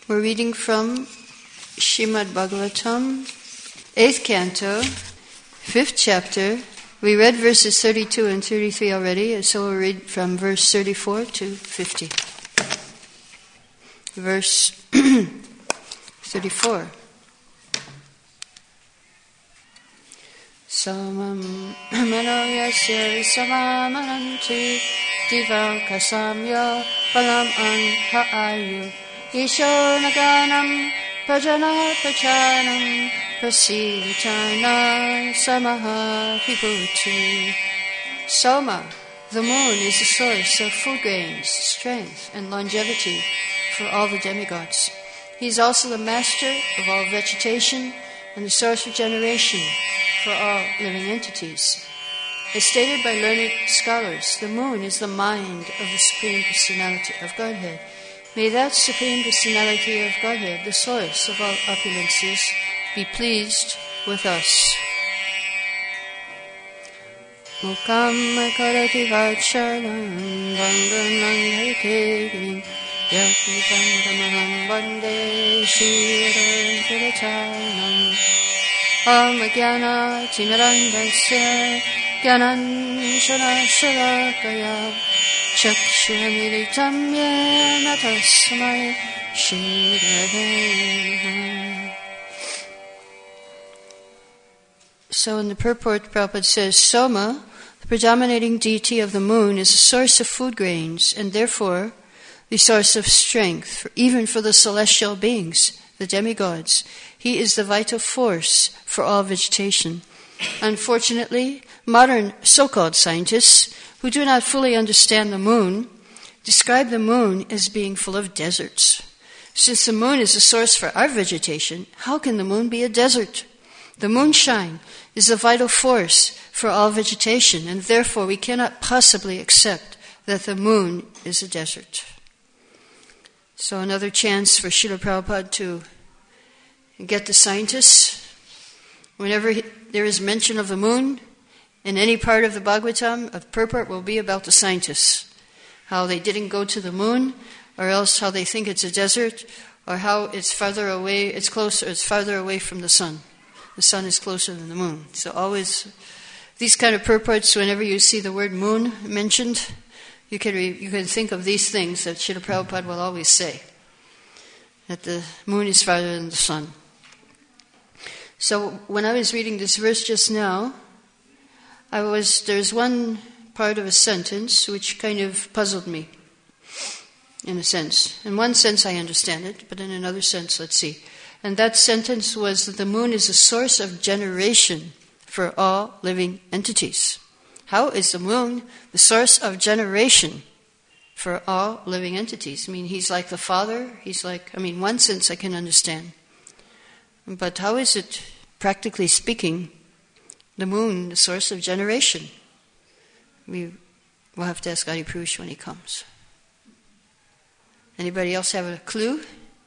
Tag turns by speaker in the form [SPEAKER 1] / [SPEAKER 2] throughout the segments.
[SPEAKER 1] We're reading from Srimad Bhagavatam, 8th canto, 5th chapter. We read verses 32 and 33 already, so we'll read from verse 34 to 50. Verse 34. Samam manoyasya samamananti divam kasamya palam anha ayu isho naganam pajana pachanam prasivachana samaha vibhuti. Soma, the moon, is the source of food grains, strength, and longevity for all the demigods. He is also the master of all vegetation and the source of generation for all living entities. As stated by learned scholars, the moon is the mind of the Supreme Personality of Godhead. May that Supreme Personality of Godhead, the source of all opulences, be pleased with us. Mukam karati vachalam vandanam haritegrim yakutam tamaham vande shiram kiratanam Amajnana timirandasya gyananshana shalakaya chakshurmilitam yena tasmai Shri Gurave. So in the purport, Prabhupada says, Soma, the predominating deity of the moon, is a source of food grains and therefore the source of strength, even for the celestial beings, the demigods. He is the vital force for all vegetation. Unfortunately, modern so-called scientists who do not fully understand the moon describe the moon as being full of deserts. Since the moon is the source for our vegetation, how can the moon be a desert? The moonshine is the vital force for all vegetation, and therefore we cannot possibly accept that the moon is a desert. So another chance for Srila Prabhupada to get the scientists. Whenever there is mention of the moon in any part of the Bhagavatam, a purport will be about the scientists. How they didn't go to the moon, or else how they think it's a desert, or how it's farther away, it's farther away from the sun. The sun is closer than the moon. So always, these kind of purports, whenever you see the word moon mentioned, you can think of these things that Srila Prabhupada will always say. That the moon is farther than the sun. So when I was reading this verse just now, there's one part of a sentence which kind of puzzled me, in a sense. In one sense I understand it, but in another sense, let's see. And that sentence was that the moon is a source of generation for all living entities. How is the moon the source of generation for all living entities? I mean, he's like the father. One sense I can understand. But how is it, practically speaking, the moon the source of generation? We'll have to ask Adi Purush when he comes. Anybody else have a clue?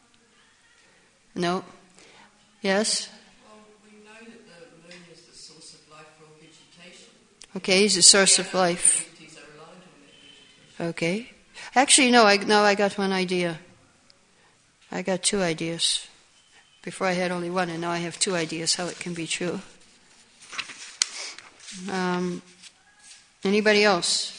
[SPEAKER 1] No? Yes?
[SPEAKER 2] Well, we know that the moon is the source of life for all vegetation.
[SPEAKER 1] Okay, he's the source of life.
[SPEAKER 2] Entities are reliant on that vegetation.
[SPEAKER 1] Okay. Actually, no, I got one idea. I got two ideas. Before I had only one, and now I have two ideas how it can be true. Anybody else?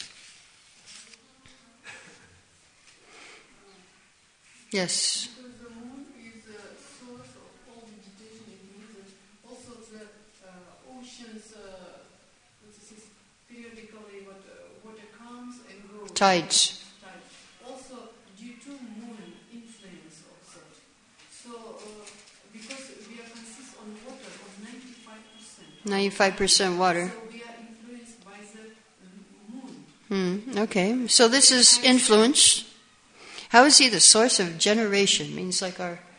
[SPEAKER 1] Yes.
[SPEAKER 3] Because the moon is the source of all vegetation, it means also the oceans, periodically water comes and goes.
[SPEAKER 1] Tides.
[SPEAKER 3] Also, due to moon influence also. So, because we are consist on water of 95%.
[SPEAKER 1] 95% water.
[SPEAKER 3] So we are influenced by the moon.
[SPEAKER 1] Okay, so this is influence. How is he the source of generation? Means like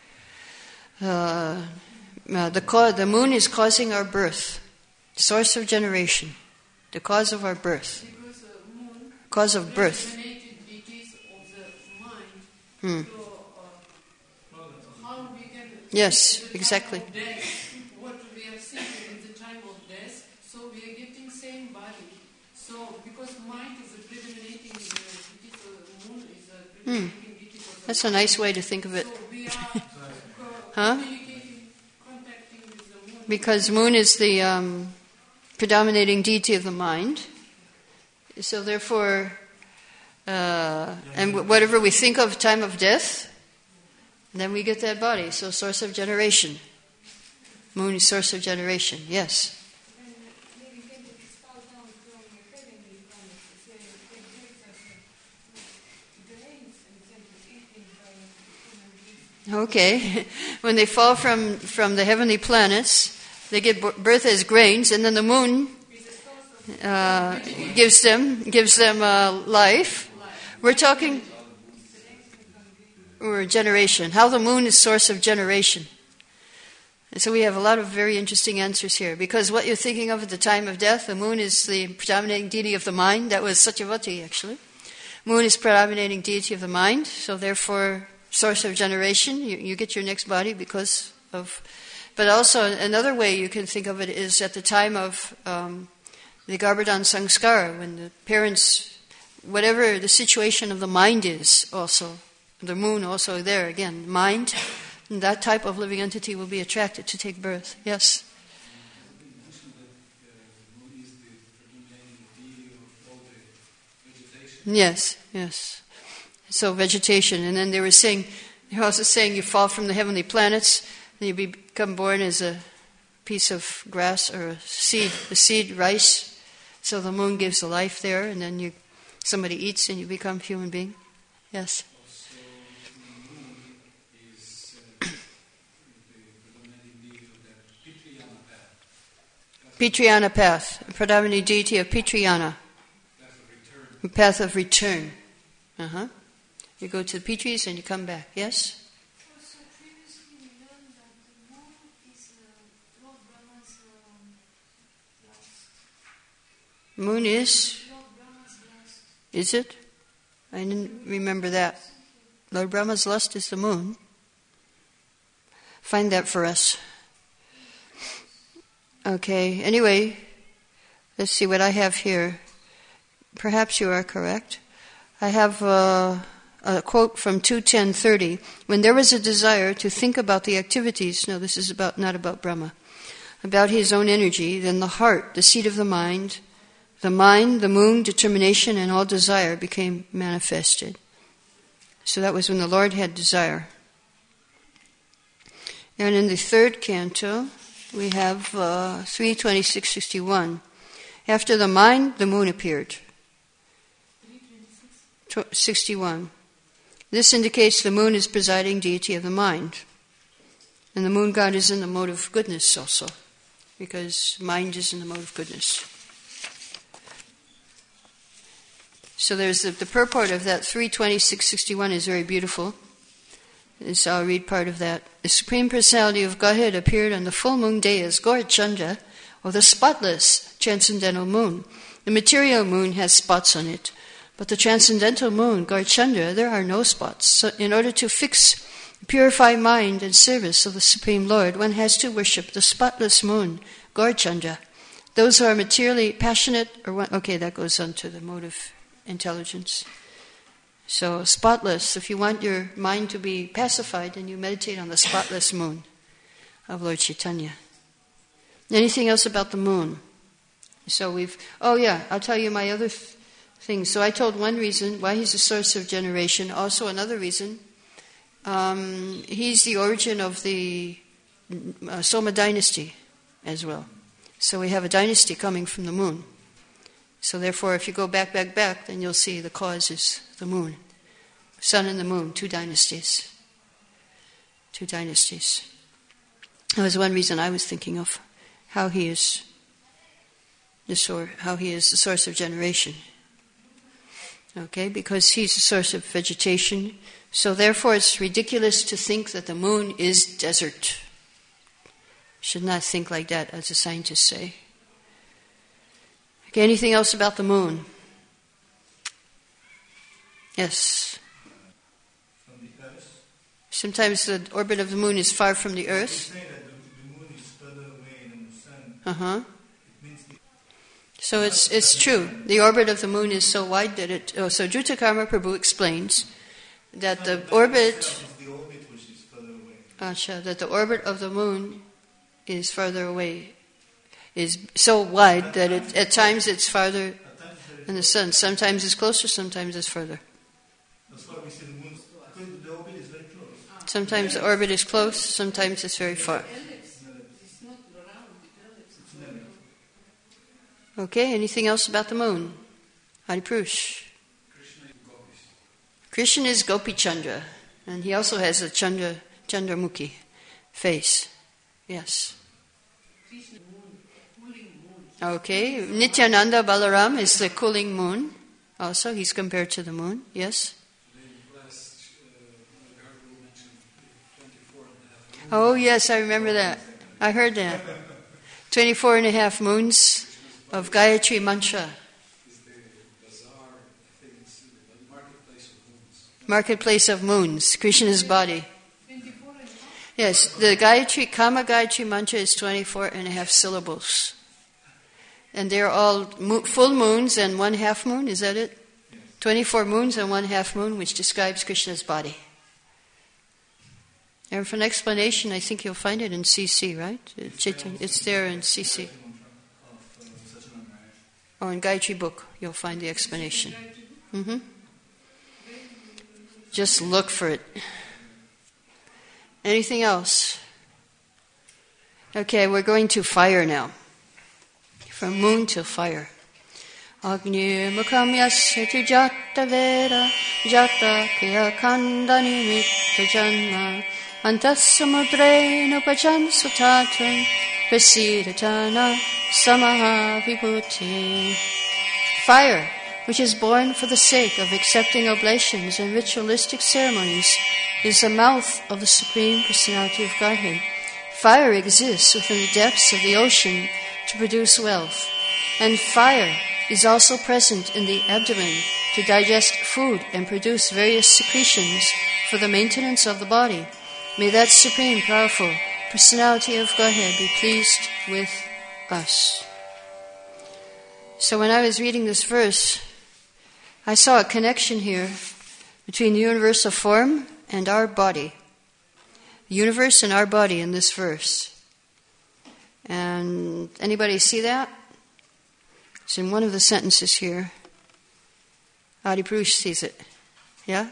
[SPEAKER 1] the moon is causing our birth. Source of generation. The cause of our birth.
[SPEAKER 3] Because moon
[SPEAKER 1] Cause of birth.
[SPEAKER 3] rejuvenated deities of the mind. So, how we can...
[SPEAKER 1] Yes,
[SPEAKER 3] at the
[SPEAKER 1] exactly.
[SPEAKER 3] time of death, what we have seen in the time of death, so we are getting same body. So, because mind is a predominating deity, so the moon is a predominating deity for the
[SPEAKER 1] That's a nice way to think of it.
[SPEAKER 3] So we we are
[SPEAKER 1] Huh?
[SPEAKER 3] communicating, contacting with the moon.
[SPEAKER 1] Because moon is the predominating deity of the mind. So therefore, and whatever we think of time of death, then we get that body. So source of generation. Moon is source of generation, yes.
[SPEAKER 4] Maybe can you expand down from the heavenly planets, say, can give us grains and then to eating by human beings?
[SPEAKER 1] Okay. When they fall from the heavenly planets, they get birth as grains, and then the moon gives them life. We're talking or generation. How the moon is source of generation. And so we have a lot of very interesting answers here. Because what you're thinking of at the time of death, the moon is the predominating deity of the mind. That was Satyavati, actually. Moon is predominating deity of the mind. So therefore, source of generation. You get your next body because of... But also another way you can think of it is at the time of the Garbhadan Sanskara, when the parents, whatever the situation of the mind is also, the moon also there, again, mind... And that type of living entity will be attracted to take birth. Yes?
[SPEAKER 5] You mentioned that the moon is the predominating deity of all the vegetation.
[SPEAKER 1] Yes. So vegetation. And then they were also saying you fall from the heavenly planets and you become born as a piece of grass or a seed, rice. So the moon gives the life there, and then somebody eats and you become a human being. Yes? Pitriyana path, predominant deity of Pitriyana. Path of return. You go to the Pitris and you come back. Yes?
[SPEAKER 4] So previously we learned that the moon is Lord Brahma's last.
[SPEAKER 1] Moon is?
[SPEAKER 4] Lord Brahma's last.
[SPEAKER 1] Is it? I didn't remember that. Lord Brahma's lust is the moon. Find that for us. Okay, anyway, let's see what I have here. Perhaps you are correct. I have a quote from 2.10.30. When there was a desire to think about the activities, no, this is not about Brahma, about his own energy, then the heart, the seat of the mind, the moon, determination, and all desire became manifested. So that was when the Lord had desire. And in the third canto, we have 3:26:61. After the mind, the moon appeared. 61. This indicates the moon is presiding deity of the mind. And the moon god is in the mode of goodness also, because mind is in the mode of goodness. So there's the purport of that 3:26:61 is very beautiful. So I'll read part of that. The Supreme Personality of Godhead appeared on the full moon day as Gaur Chandra, or the spotless transcendental moon. The material moon has spots on it, but the transcendental moon, Gaur Chandra, there are no spots. So in order to fix, purify mind in service of the Supreme Lord, one has to worship the spotless moon, Gaur Chandra. Those who are materially passionate, that goes on to the mode of intelligence. So spotless, if you want your mind to be pacified, then you meditate on the spotless moon of Lord Chaitanya. Anything else about the moon? So I'll tell you my other things. So I told one reason why he's a source of generation. Also another reason, he's the origin of the Soma dynasty as well. So we have a dynasty coming from the moon. So therefore, if you go back, then you'll see the cause is the moon. Sun and the moon, two dynasties. That was one reason I was thinking of how he is the source of generation. Okay, because he's the source of vegetation. So therefore, it's ridiculous to think that the moon is desert. Should not think like that, as the scientists say. Okay, anything else about the moon? Yes.
[SPEAKER 5] From the Earth.
[SPEAKER 1] Sometimes the orbit of the moon is far from the Earth.
[SPEAKER 5] They say that the moon is further away than the sun. It means
[SPEAKER 1] So it's true. The orbit of the moon is so wide that so Jutakarma Prabhu explains that the orbit...
[SPEAKER 5] It's the orbit which is further
[SPEAKER 1] Acha, that the orbit of the moon is farther away, is so wide that at times it's farther than the sun. Sometimes it's closer, sometimes it's further.
[SPEAKER 6] That's why we see the moon. The orbit is very close.
[SPEAKER 1] Sometimes the orbit is close, sometimes it's very far.
[SPEAKER 2] It's not round, it's ellipse.
[SPEAKER 1] Okay, anything else about the moon? Haripurush. Krishna is Gopi Chandra, and he also has a Chandramukhi face. Yes. Okay, Nityananda Balaram is the cooling moon. Also, he's compared to the moon. Yes. Oh, yes, I remember that. I heard that. 24 and a half moons of Gayatri Mantra. Marketplace of moons, Krishna's body. Yes, the Gayatri, Kama Gayatri Mantra is 24 and a half syllables. And they're all full moons and 1/2 moon, is that it? 24 moons and 1/2 moon, which describes Krishna's body. And for an explanation, I think you'll find it in CC, right? It's there in CC. Or in Gayatri book, you'll find the explanation. Mm-hmm. Just look for it. Anything else? Okay, we're going to fire now. From moon to fire. Agni mukham yasya tu jata vera jata kya kanda nimitta janma antas samudrena pajan sutatan prasidatana samaha vibhuti. Fire, which is born for the sake of accepting oblations and ritualistic ceremonies, is the mouth of the Supreme Personality of Godhead. Fire exists within the depths of the ocean to produce wealth, and fire is also present in the abdomen to digest food and produce various secretions for the maintenance of the body. May that Supreme Powerful Personality of Godhead be pleased with us. So when I was reading this verse, I saw a connection here between the universal form and our body. The universe and our body in this verse. And anybody see that? It's in one of the sentences here. Haripurush sees it. Yeah?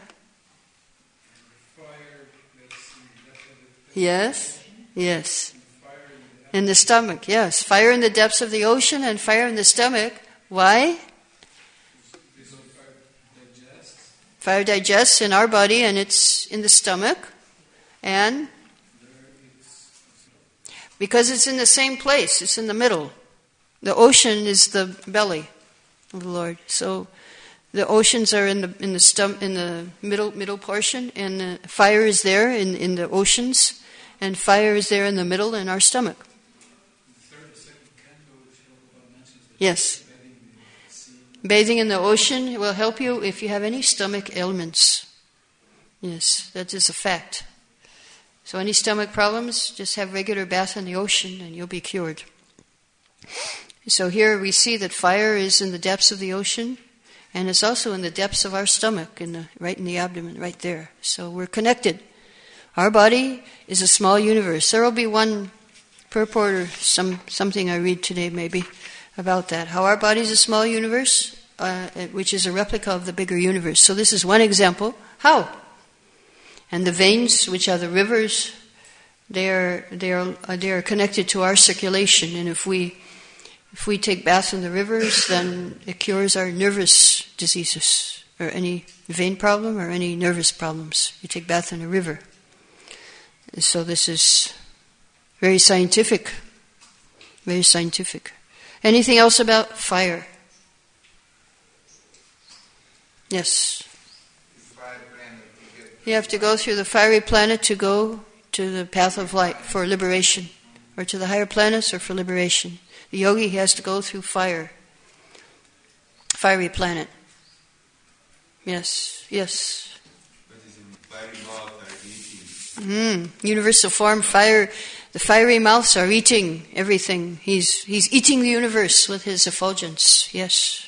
[SPEAKER 1] Yes? Yes. In the stomach, yes. Fire in the depths of the ocean and fire in the stomach. Why? Fire digests in our body and it's in the stomach. And because it's in the same place, it's in the middle. The ocean is the belly of the Lord. So the oceans are in the middle portion, and the fire is there in the oceans, and fire is there in the middle in our stomach. Yes. Bathing in the ocean will help you if you have any stomach ailments. Yes, that is a fact. So any stomach problems, just have regular bath in the ocean and you'll be cured. So here we see that fire is in the depths of the ocean, and it's also in the depths of our stomach, right in the abdomen, right there. So we're connected. Our body is a small universe. There will be one purport or something I read today maybe about that. How our body is a small universe, which is a replica of the bigger universe. So this is one example. How? And the veins, which are the rivers, they are connected to our circulation. And if we take baths in the rivers, then it cures our nervous diseases, or any vein problem, or any nervous problems. You take bath in a river. So this is very scientific. Very scientific. Anything else about fire? Yes. You have to go through the fiery planet to go to the path of light for liberation, or to the higher planets or for liberation. The yogi has to go through fire. Fiery planet. Yes, yes. Universal form, fire. The fiery mouths are eating everything. He's eating the universe with his effulgence. Yes.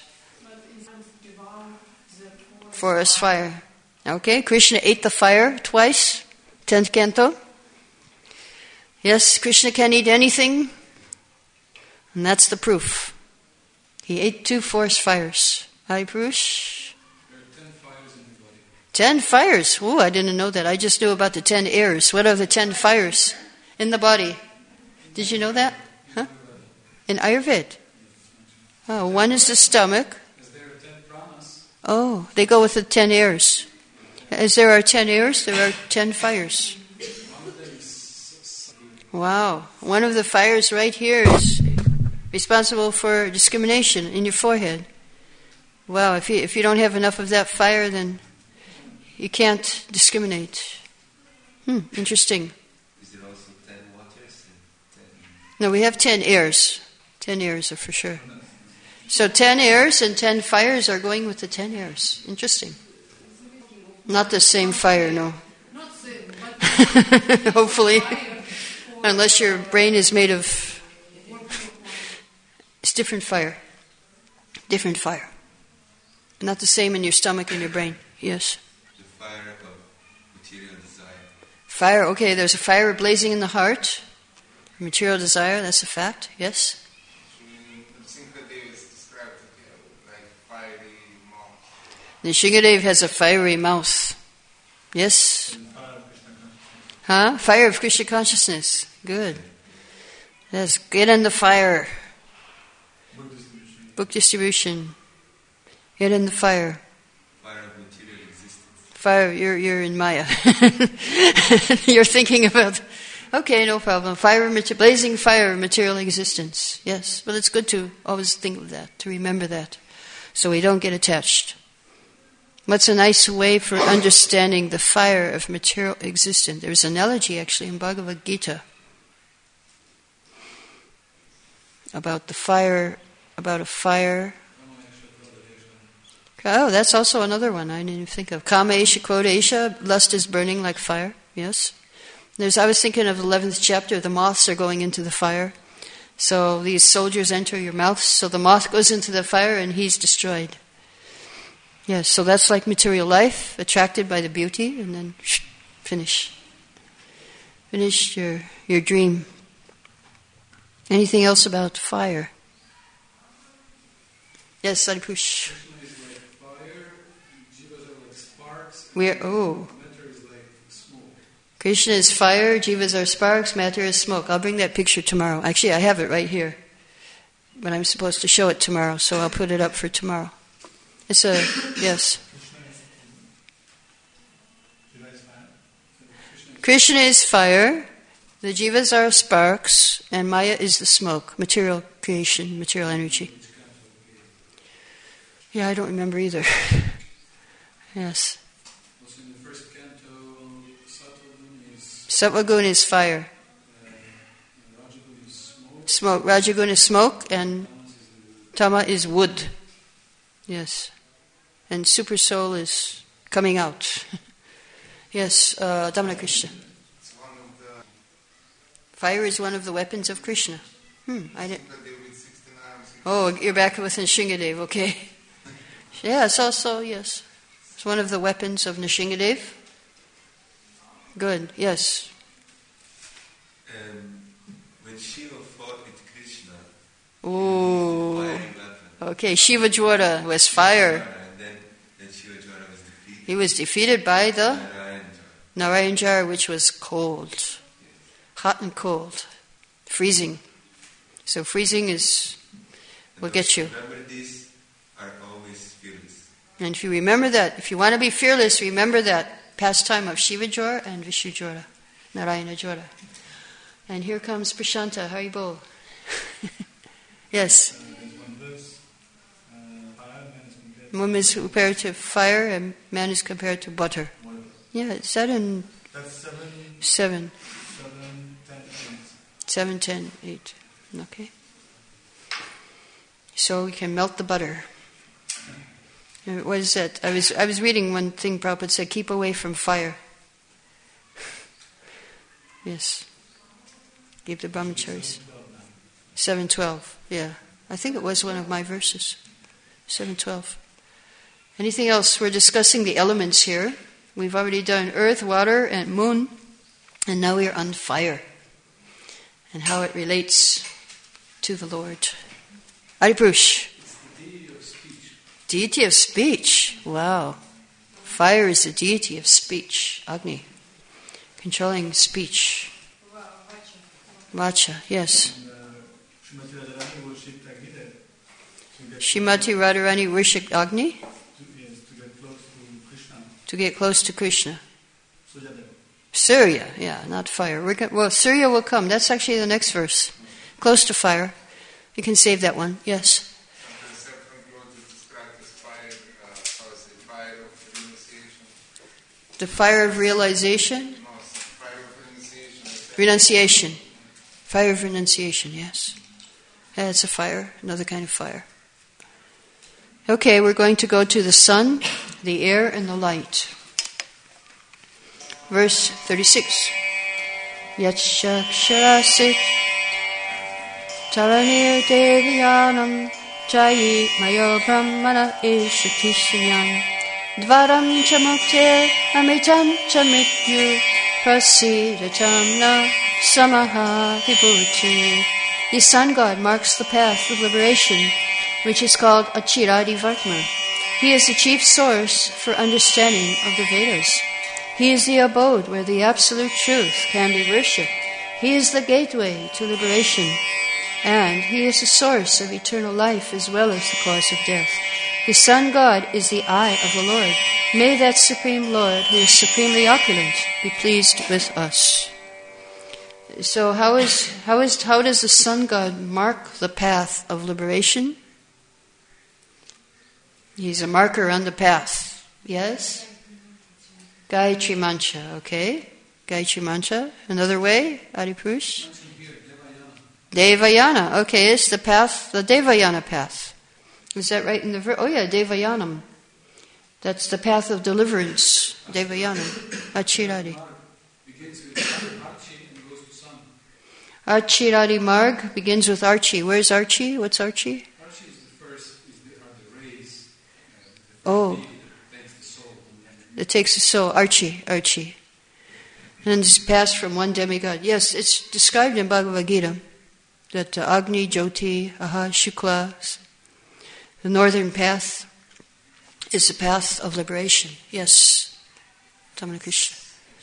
[SPEAKER 1] Forest fire. Okay, Krishna ate the fire twice. 10th canto. Yes, Krishna can eat anything, and that's the proof. He ate 2 forest fires. Hari Purush?
[SPEAKER 5] There are 10 fires in the body.
[SPEAKER 1] 10 fires. Ooh, I didn't know that. I just knew about the 10 airs. What are the 10 fires in the body? Did you know that? Huh? In Ayurveda. Oh, one is the stomach.
[SPEAKER 5] Because there are 10 pranas.
[SPEAKER 1] Oh, they go with the 10 airs. As there are 10 airs, there are 10 fires. Wow. One of the fires right here is responsible for discrimination in your forehead. Wow, if you don't have enough of that fire, then you can't discriminate. Interesting.
[SPEAKER 7] Is there also 10 waters and 10?
[SPEAKER 1] No, we have 10 airs. 10 airs are for sure. So 10 airs and 10 fires are going with the 10 airs. Interesting. Not the same fire, no.
[SPEAKER 3] Not same, but
[SPEAKER 1] Hopefully.
[SPEAKER 3] fire
[SPEAKER 1] Unless your brain is made of... It's different fire. Different fire. Not the same in your stomach and your brain. Yes.
[SPEAKER 7] The fire of material desire.
[SPEAKER 1] Fire, okay, there's a fire blazing in the heart. Material desire, that's a fact. Yes.
[SPEAKER 8] Shingadev is described like fiery mouth.
[SPEAKER 1] The Shingadev has a fiery mouth. Yes? Huh? Fire of Krishna consciousness. Good. Yes, get in the fire. Book distribution. Get in the fire.
[SPEAKER 7] Fire of material existence.
[SPEAKER 1] Fire, you're in Maya. You're thinking about, okay, no problem. Blazing fire of material existence. Yes, but it's good to always think of that, to remember that, so we don't get attached. What's a nice way for understanding the fire of material existence? There's an analogy actually in Bhagavad Gita about a fire. Oh, that's also another one I didn't even think of. Kama esha, krodha esha, lust is burning like fire. Yes. I was thinking of the 11th chapter, the moths are going into the fire. So these soldiers enter your mouth, so the moth goes into the fire and he's destroyed. Yes, so that's like material life, attracted by the beauty, and then finish. Finish your dream. Anything else about fire? Yes, Sadipush.
[SPEAKER 5] Krishna is like fire, jivas are like sparks, and matter is like smoke.
[SPEAKER 1] Krishna is fire, jivas are sparks, matter is smoke. I'll bring that picture tomorrow. Actually, I have it right here. But I'm supposed to show it tomorrow, so I'll put it up for tomorrow. Yes. Krishna is fire, the jivas are sparks, and Maya is the smoke, material creation, material energy. Yeah, I don't remember either. Yes.
[SPEAKER 5] Also in the first canto,
[SPEAKER 1] Sattva-gun is fire.
[SPEAKER 5] Rajagun is smoke.
[SPEAKER 1] Smoke. Rajagun is smoke, and Tama is wood. Yes. And super soul is coming out. Yes, Damana Krishna. Fire is one of the weapons of Krishna. I didn't. Oh, you're back with Nishingadev, okay. Yeah, it's also, yes. It's one of the weapons of Nishingadev. Good, yes.
[SPEAKER 7] When Shiva fought with Krishna,
[SPEAKER 1] Ooh.
[SPEAKER 7] firing weapon.
[SPEAKER 1] Okay, Shiva Jwara was fire.
[SPEAKER 7] And then Shiva Jwara was defeated.
[SPEAKER 1] He was defeated by the
[SPEAKER 7] Narayan Jwara.
[SPEAKER 1] Narayan Jwara, which was cold. Hot and cold. Freezing. So freezing will get you.
[SPEAKER 7] Remember, these are always fearless.
[SPEAKER 1] And if you remember that, if you want to be fearless, remember that pastime of Shiva Jwara and Vishnu Jwara, Narayana Jwara. And here comes Prashanta, Haribol. Yes. Woman is compared to fire and man is compared to butter. Yeah, is that in
[SPEAKER 6] That's
[SPEAKER 1] 7,
[SPEAKER 6] 7, 10,
[SPEAKER 1] 8? Okay. So we can melt the butter. What is that? I was reading one thing Prabhupada said, keep away from fire. Yes. Give the brahmacharis. 7:12. Yeah. I think it was one of my verses. 7:12. Anything else? We're discussing the elements here. We've already done earth, water, and moon, and now we are on fire. and how it relates to the Lord. Adipurush.
[SPEAKER 5] It's the deity of speech.
[SPEAKER 1] Deity of speech. Wow. Fire is the deity of speech. Agni. Controlling speech. Vacha, yes.
[SPEAKER 6] And Srimati Radharani worshipped Agni
[SPEAKER 1] Srimati Radharani worshipped Agni
[SPEAKER 6] to get close to Krishna.
[SPEAKER 1] to get close to Krishna.
[SPEAKER 6] Surya.
[SPEAKER 1] Surya, yeah, not fire. Surya will come. That's actually the next verse. Close to fire. You can save that one. Yes.
[SPEAKER 8] The second word is described as fire, fire of renunciation.
[SPEAKER 1] The fire of realization.
[SPEAKER 8] No, fire of renunciation.
[SPEAKER 1] Renunciation. Fire of renunciation, yes. That's a fire, another kind of fire. Okay, we're going to go to the sun, the air, and the light. Verse 36. Yachaksharasit taranir devyanam chayi mayo brahmana ishatishanyan dvaram chamukte amitam chamrityu prasidatam na samaha vibhuti. The sun god marks the path of liberation, which is called Achiradi Vartma. He is the chief source for understanding of the Vedas. He is the abode where the absolute truth can be worshipped. He is the gateway to liberation, and he is the source of eternal life as well as the cause of death. The sun god is the eye of the Lord. May that supreme Lord, who is supremely opulent, be pleased with us. So how does the sun god mark the path of liberation? He's a marker on the path. Yes? Gayatri Mantra, okay. Gayatri Mantra. Another way, Adipurush? Devayana, okay, it's the path, the Devayana path. Is that right in the verse? Oh yeah, Devayanam. That's the path of deliverance. Devayanam. Achiradi. Achiradi Marg begins with Archie. Where's Archie? What's Archie?
[SPEAKER 5] Archie is the first, are the rays.
[SPEAKER 1] Oh.
[SPEAKER 5] That takes the soul.
[SPEAKER 1] It takes the soul. Archie. And it's passed from one demigod. Yes, it's described in Bhagavad Gita that Agni, Jyoti, Aha, Shukla, the northern path, is the path of liberation. Yes, Tamana Krishna.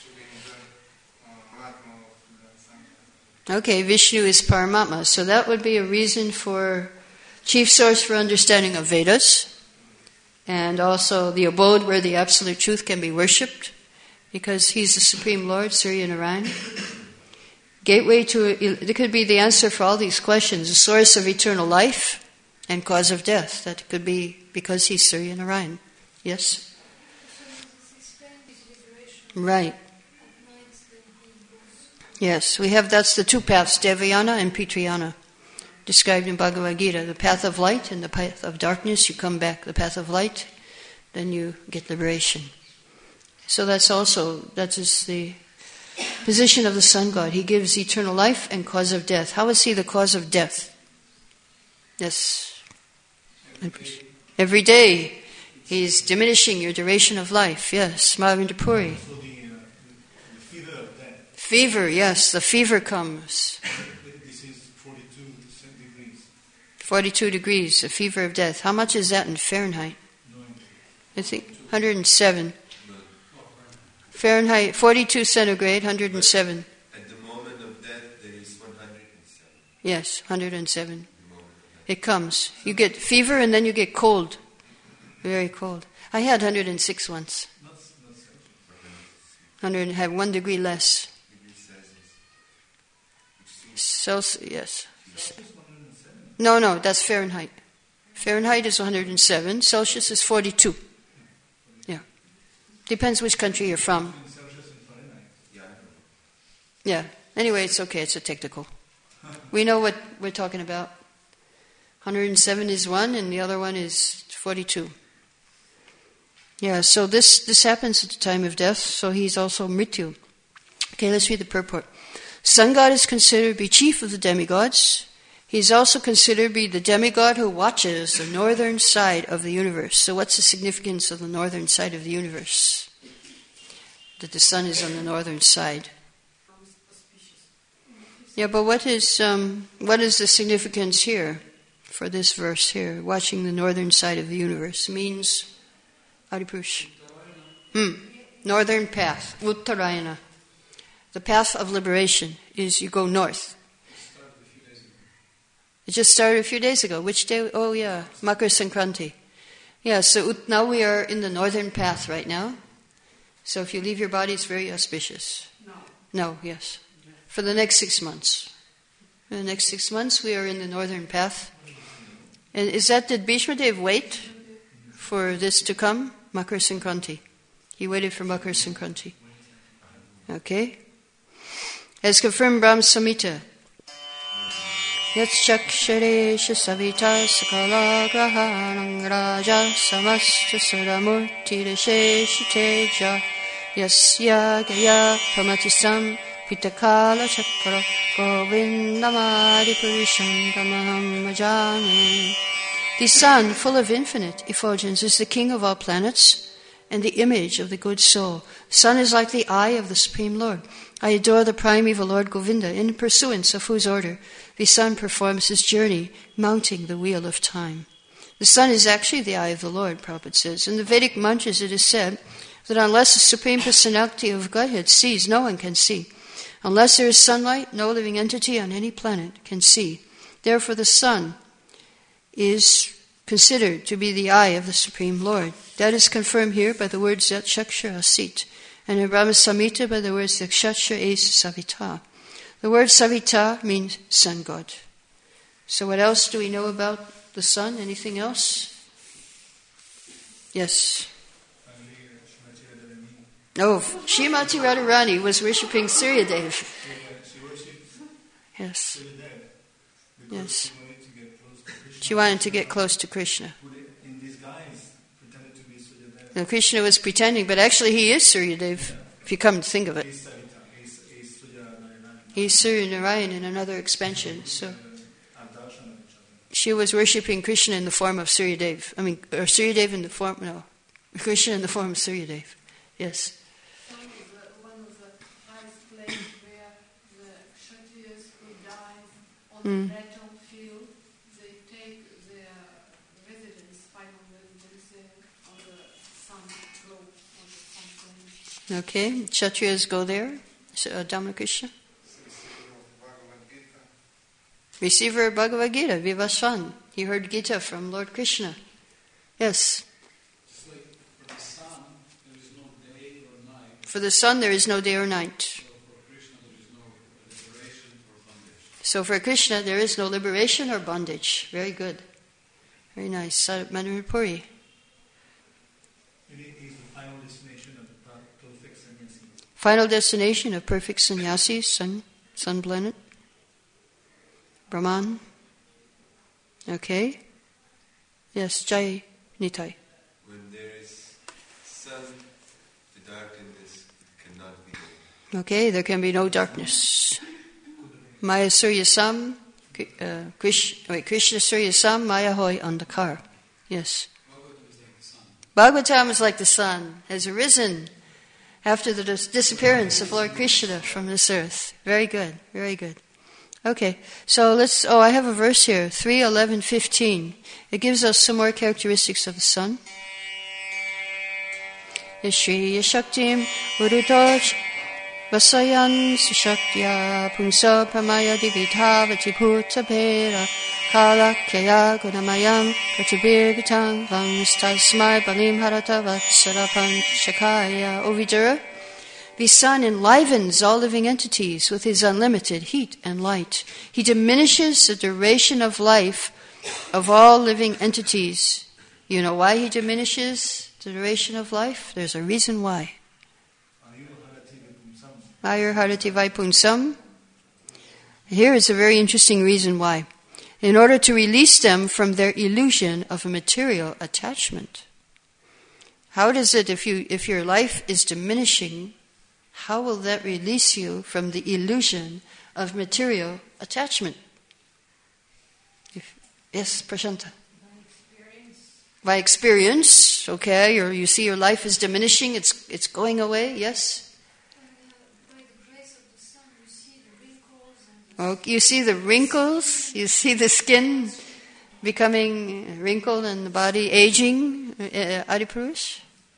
[SPEAKER 1] Okay, Vishnu is Paramatma. So that would be a reason for chief source for understanding of Vedas, and also the abode where the absolute truth can be worshipped, because he's the Supreme Lord, Surya Narayan. Gateway to, it could be the answer for all these questions, the source of eternal life and cause of death. That could be because he's Surya Narayan. Yes? Right. Yes, we have, that's the two paths, Devayana and Pitrayana, described in Bhagavad Gita. The path of light and the path of darkness, you come back. The path of light, then you get liberation. So that is the position of the sun god. He gives eternal life and cause of death. How is he the cause of death? Yes. Every day. He's diminishing your duration of life. Yes. Mahavendra Puri.
[SPEAKER 6] So the fever of death.
[SPEAKER 1] Fever, yes. The fever comes.
[SPEAKER 6] This is 42 degrees.
[SPEAKER 1] 42 degrees, the fever of death. How much is that in Fahrenheit? I think 107. Fahrenheit, 42 centigrade, 107.
[SPEAKER 7] At the moment of death, there is 107.
[SPEAKER 1] Yes, 107. It comes. You get fever and then you get cold. Very cold. I had 106 once. 100, have 1 degree less. Yes. No, that's Fahrenheit. Fahrenheit is 107. Celsius is 42. Yeah. Depends which country you're from. Yeah. Anyway, it's okay. It's a technical. We know what we're talking about. 107 is one and the other one is 42. Yeah, so this happens at the time of death, so he's also Mrityu. Okay, let's read the purport. Sun god is considered to be chief of the demigods. He is also considered to be the demigod who watches the northern side of the universe. So what's the significance of the northern side of the universe? That the sun is on the northern side. Yeah, but what is the significance here for this verse here? Watching the northern side of the universe means Adipurush. Northern path, Uttarayana. The path of liberation is you go north. It just started a few days ago. Which day? Oh yeah, Makar Sankranti. Yeah, so now we are in the northern path right now. So if you leave your body, it's very auspicious. No, yes. For the next 6 months. For the next 6 months, we are in the northern path. And did Bhishma Dev wait for this to come? Makar Sankranti. He waited for Makar Sankranti. Okay. As confirmed Brahma Samhita. Yatchaksharesha savita sakala grahanang raja samasta saramurti resheshi teja yasya gaya pamatisam pitakala chakra govindamadi purishandamaham ajami. The sun, full of infinite effulgence, is the king of all planets and the image of the good soul. The sun is like the eye of the Supreme Lord. I adore the primeval Lord Govinda, in pursuance of whose order the sun performs his journey, mounting the wheel of time. The sun is actually the eye of the Lord, Prabhupada says. In the Vedic mantras it is said that unless the Supreme Personality of Godhead sees, no one can see. Unless there is sunlight, no living entity on any planet can see. Therefore the sun is considered to be the eye of the Supreme Lord. That is confirmed here by the words Yat Shakshara Asit, and in Brahma Samhita by the words Yakshatra Es Savita. The word Savita means sun god. So what else do we know about the sun? Anything else? Yes. Oh, Srimati Radharani was worshipping Suryadev. Yes. Yes. She wanted to get close to Krishna.
[SPEAKER 6] In disguise, pretended to be Suryadev.
[SPEAKER 1] Now Krishna was pretending, but actually he is Suryadev, if you come to think of it. He's Surya Narayan in another expansion. So she was worshipping Krishna in the form of Suryadev. Or Suryadev in the form, no. Krishna in the form of Suryadev. Yes.
[SPEAKER 3] Sun is one of the highest places where the Kshatriyas who die on the battlefield, they take their residence finally on the sun globe, on the sun plane.
[SPEAKER 1] Okay, Kshatriyas go there. Dhamma Krishna. Receiver of Bhagavad Gita, Vivasvan. He heard Gita from Lord Krishna. Yes.
[SPEAKER 5] Just like for the sun, there is no day or night.
[SPEAKER 1] For the sun, there is no day or night.
[SPEAKER 5] So for Krishna, there is no liberation or bondage.
[SPEAKER 1] So for Krishna, there is no liberation or bondage. Very good. Very nice. Manipuri.
[SPEAKER 6] It is the final destination of the perfect sannyasi.
[SPEAKER 1] Final destination of perfect sannyasis, sun planet. Brahman. Okay. Yes, Jai Nitai.
[SPEAKER 7] When there is sun, the darkness cannot be there.
[SPEAKER 1] Okay, there can be no darkness. Maya Surya Sam, Krishna Surya Sam, Maya Hoy Andakar. Yes. Bhagavatam is like the sun, has arisen after the disappearance of Lord Krishna from this earth. Very good, very good. Okay, so I have a verse here, 3:11:15. It gives us some more characteristics of the sun. Yashriya Shaktim Urutoch Vasayan Sushaktya Pungsa Pramaya Divitavati Bhuta Pera Kalakyaya Gunamayam Katubir Vitang Vangstasmai Balim Harata Vatsarapan Shakaya. O Vidura, the sun enlivens all living entities with his unlimited heat and light. He diminishes the duration of life of all living entities. You know why he diminishes the duration of life? There's a reason why. Ayur Harati Vaipunsam. Here is a very interesting reason why. In order to release them from their illusion of a material attachment. How does it, if your life is diminishing, how will that release you from the illusion of material attachment? Yes, Prashanta. By experience, okay, or you see your life is diminishing, it's going away, yes?
[SPEAKER 4] By the grace of the sun, you see the wrinkles
[SPEAKER 1] Oh, you see the wrinkles? You see the skin becoming wrinkled and the body aging, Adipurush?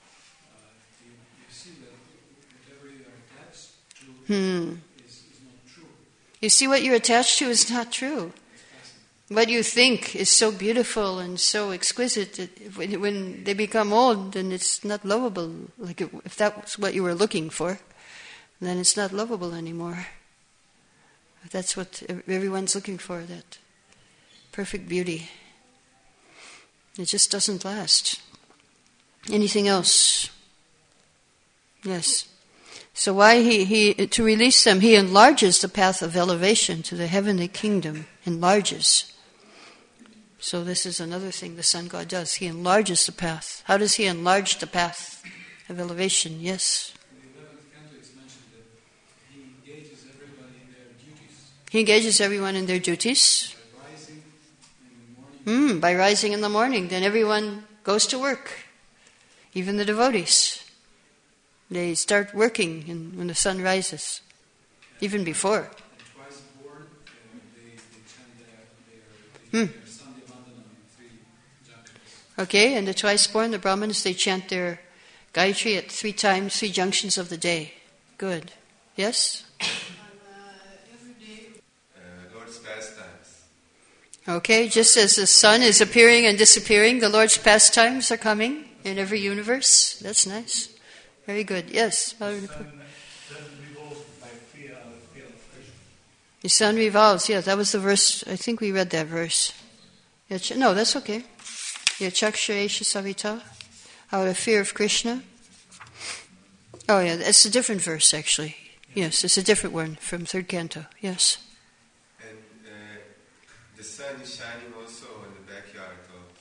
[SPEAKER 5] You see that whatever you are attached to is not true.
[SPEAKER 1] You see what you're attached to is not true. What you think is so beautiful and so exquisite, that when they become old, then it's not lovable. Like if that's what you were looking for, then it's not lovable anymore. That's what everyone's looking for, that perfect beauty. It just doesn't last. Anything else? Yes. So why he to release them, he enlarges the path of elevation to the heavenly kingdom, enlarges. So this is another thing the sun god does. He enlarges the path. How does he enlarge the path of elevation? Yes.
[SPEAKER 5] In the 11th canto it's mentioned that he engages everybody in their duties.
[SPEAKER 1] He engages everyone in their duties.
[SPEAKER 5] By rising in the morning.
[SPEAKER 1] By rising in the morning, then everyone goes to work. Even the devotees. They start working when the sun rises. Even before.
[SPEAKER 5] And twice born, they chant their Sunday Vandanam in 3 junctions.
[SPEAKER 1] Okay, and the twice born, the Brahmanas, they chant their Gayatri at 3 times, 3 junctions of the day. Good. Yes?
[SPEAKER 3] Every day,
[SPEAKER 7] Lord's pastimes.
[SPEAKER 1] Okay, just as the sun is appearing and disappearing, the Lord's pastimes are coming in every universe. That's nice. Very good. Yes?
[SPEAKER 6] The sun revolves by fear of Krishna.
[SPEAKER 1] The sun revolves. Yeah, that was the verse. I think we read that verse. Yeah, no, that's okay. Yeah, Chakshresha Savita, out of fear of Krishna. Oh yeah, it's a different verse actually. Yes, it's a different one from 3rd canto. Yes.
[SPEAKER 7] And the sun is shining also in the backyard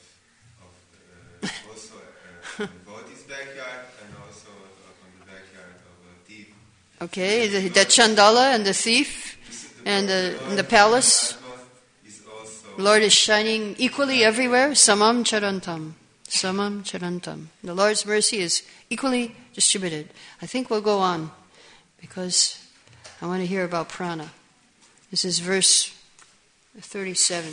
[SPEAKER 7] of also Bodhi's backyard and also on the backyard of a thief.
[SPEAKER 1] Okay, the Chandala and the thief and the palace.
[SPEAKER 7] Is also
[SPEAKER 1] Lord is shining equally everywhere. Samam charantam. Samam charantam. The Lord's mercy is equally distributed. I think we'll go on because I want to hear about prana. This is verse 37.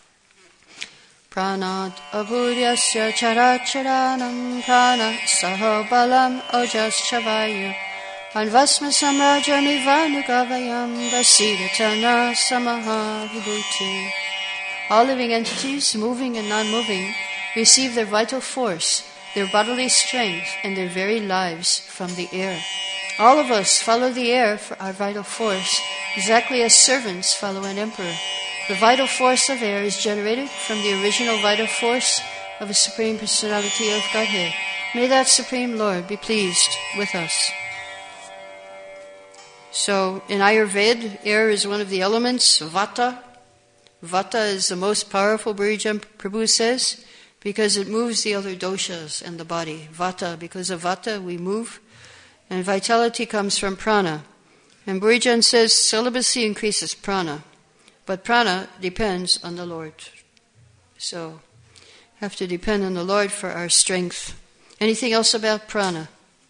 [SPEAKER 1] Pranat abhuryasya characharanam prana saho balam ojas chavayu anvasma samrajamivanu vasidatana samaha vibhuti. All living entities, moving and non-moving, receive their vital force, their bodily strength, and their very lives from the air. All of us follow the air for our vital force, exactly as servants follow an emperor. The vital force of air is generated from the original vital force of the Supreme Personality of Godhead. May that Supreme Lord be pleased with us. So, in Ayurveda, air is one of the elements, Vata. Vata is the most powerful, Burijan Prabhu says, because it moves the other doshas and the body. Vata, because of Vata we move, and vitality comes from prana. And Burijan says celibacy increases prana, but prana depends on the Lord. So, have to depend on the Lord for our strength. Anything else about prana?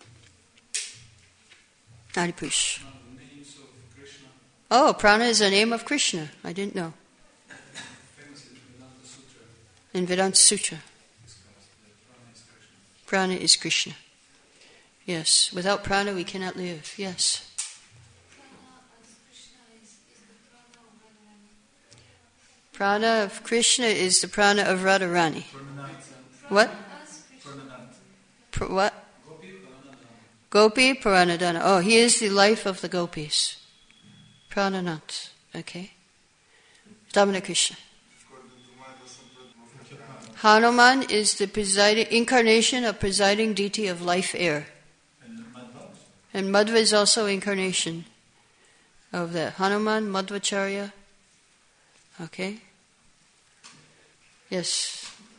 [SPEAKER 1] Haripush.
[SPEAKER 5] The names of Krishna,
[SPEAKER 1] Oh, prana is a name of Krishna. I didn't know.
[SPEAKER 5] famous in Vedanta Sutra,
[SPEAKER 1] In Vedanta Sutra,
[SPEAKER 5] discussed that prana is Krishna.
[SPEAKER 1] prana is Krishna. Yes, without prana we cannot live. Yes. Prana of Krishna is the prana of Radharani. What? What? Gopi Pranadana. Oh, he is the life of the gopis. Prananat. Okay. Damana Krishna. Hanuman is the presiding incarnation of presiding deity of life air. And Madhva is also incarnation of that. Hanuman, Madhvacharya. Okay. Yes.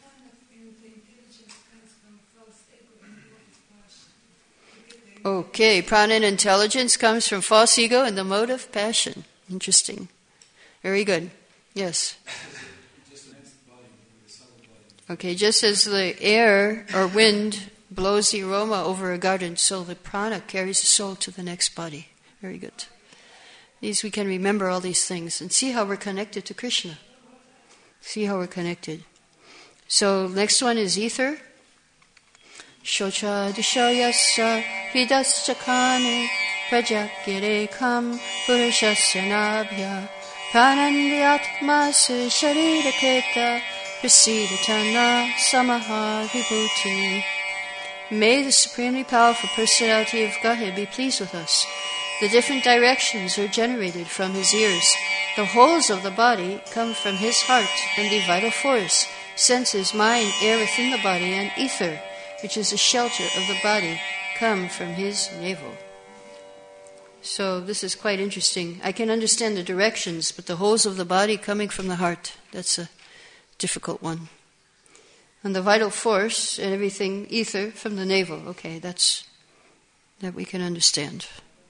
[SPEAKER 1] Okay, prana and intelligence comes from false ego and the mode of passion. Interesting. Very good. Yes. Okay, just as the air or wind blows the aroma over a garden, so the prana carries the soul to the next body. Very good. These we can remember all these things and see how we're connected to Krishna. See how we're connected. So next one is ether. Shocha dishayasa hidascha prajakirikam purushasya nabhya pranandiyatmasa shariraketa prasidatana samaha vibhuti. May the supremely powerful personality of Godhead be pleased with us. The different directions are generated from his ears. The wholes of the body come from his heart, and the vital force, senses, mind, air within the body, and ether, which is the shelter of the body, come from his navel. So this is quite interesting. I can understand the directions, but the wholes of the body coming from the heart, that's a difficult one. And the vital force and everything, ether, from the navel. Okay, that we can understand.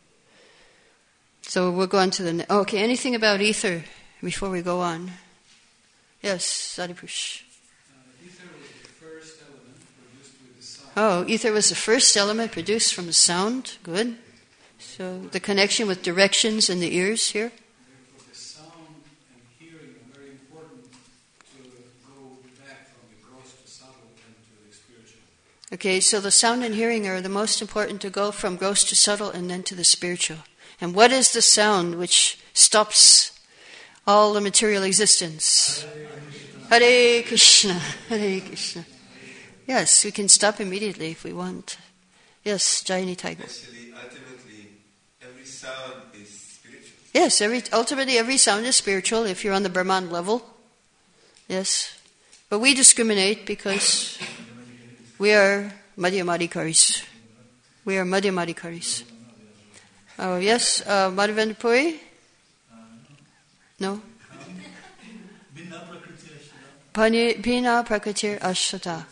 [SPEAKER 1] So we'll go on to the... Okay, anything about ether before we go on? Yes, Sadipush.
[SPEAKER 5] Ether was the first element produced with the sound.
[SPEAKER 1] Oh, ether was the first element produced from the sound. Good. So the connection with directions in the ears here.
[SPEAKER 5] Therefore, the sound and hearing are very important to go back from the gross to subtle and to the spiritual.
[SPEAKER 1] Okay, so the sound and hearing are the most important to go from gross to subtle and then to the spiritual. And what is the sound which stops all the material existence? Hare Krishna, Hare Krishna. Yes, we can stop immediately if we want. Yes, Jayani Tiger.
[SPEAKER 7] Actually, ultimately, every sound is spiritual.
[SPEAKER 1] Yes, ultimately every sound is spiritual if you're on the Brahman level. Yes. But we discriminate because we are Madhyamadikaris. We are Madhyamadikaris. Oh, yes, Madhavendra Puri? No? Bhina Prakritir Ashata.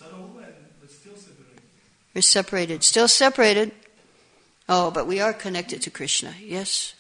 [SPEAKER 1] We're separated. Still separated. Oh, but we are connected to Krishna. Yes?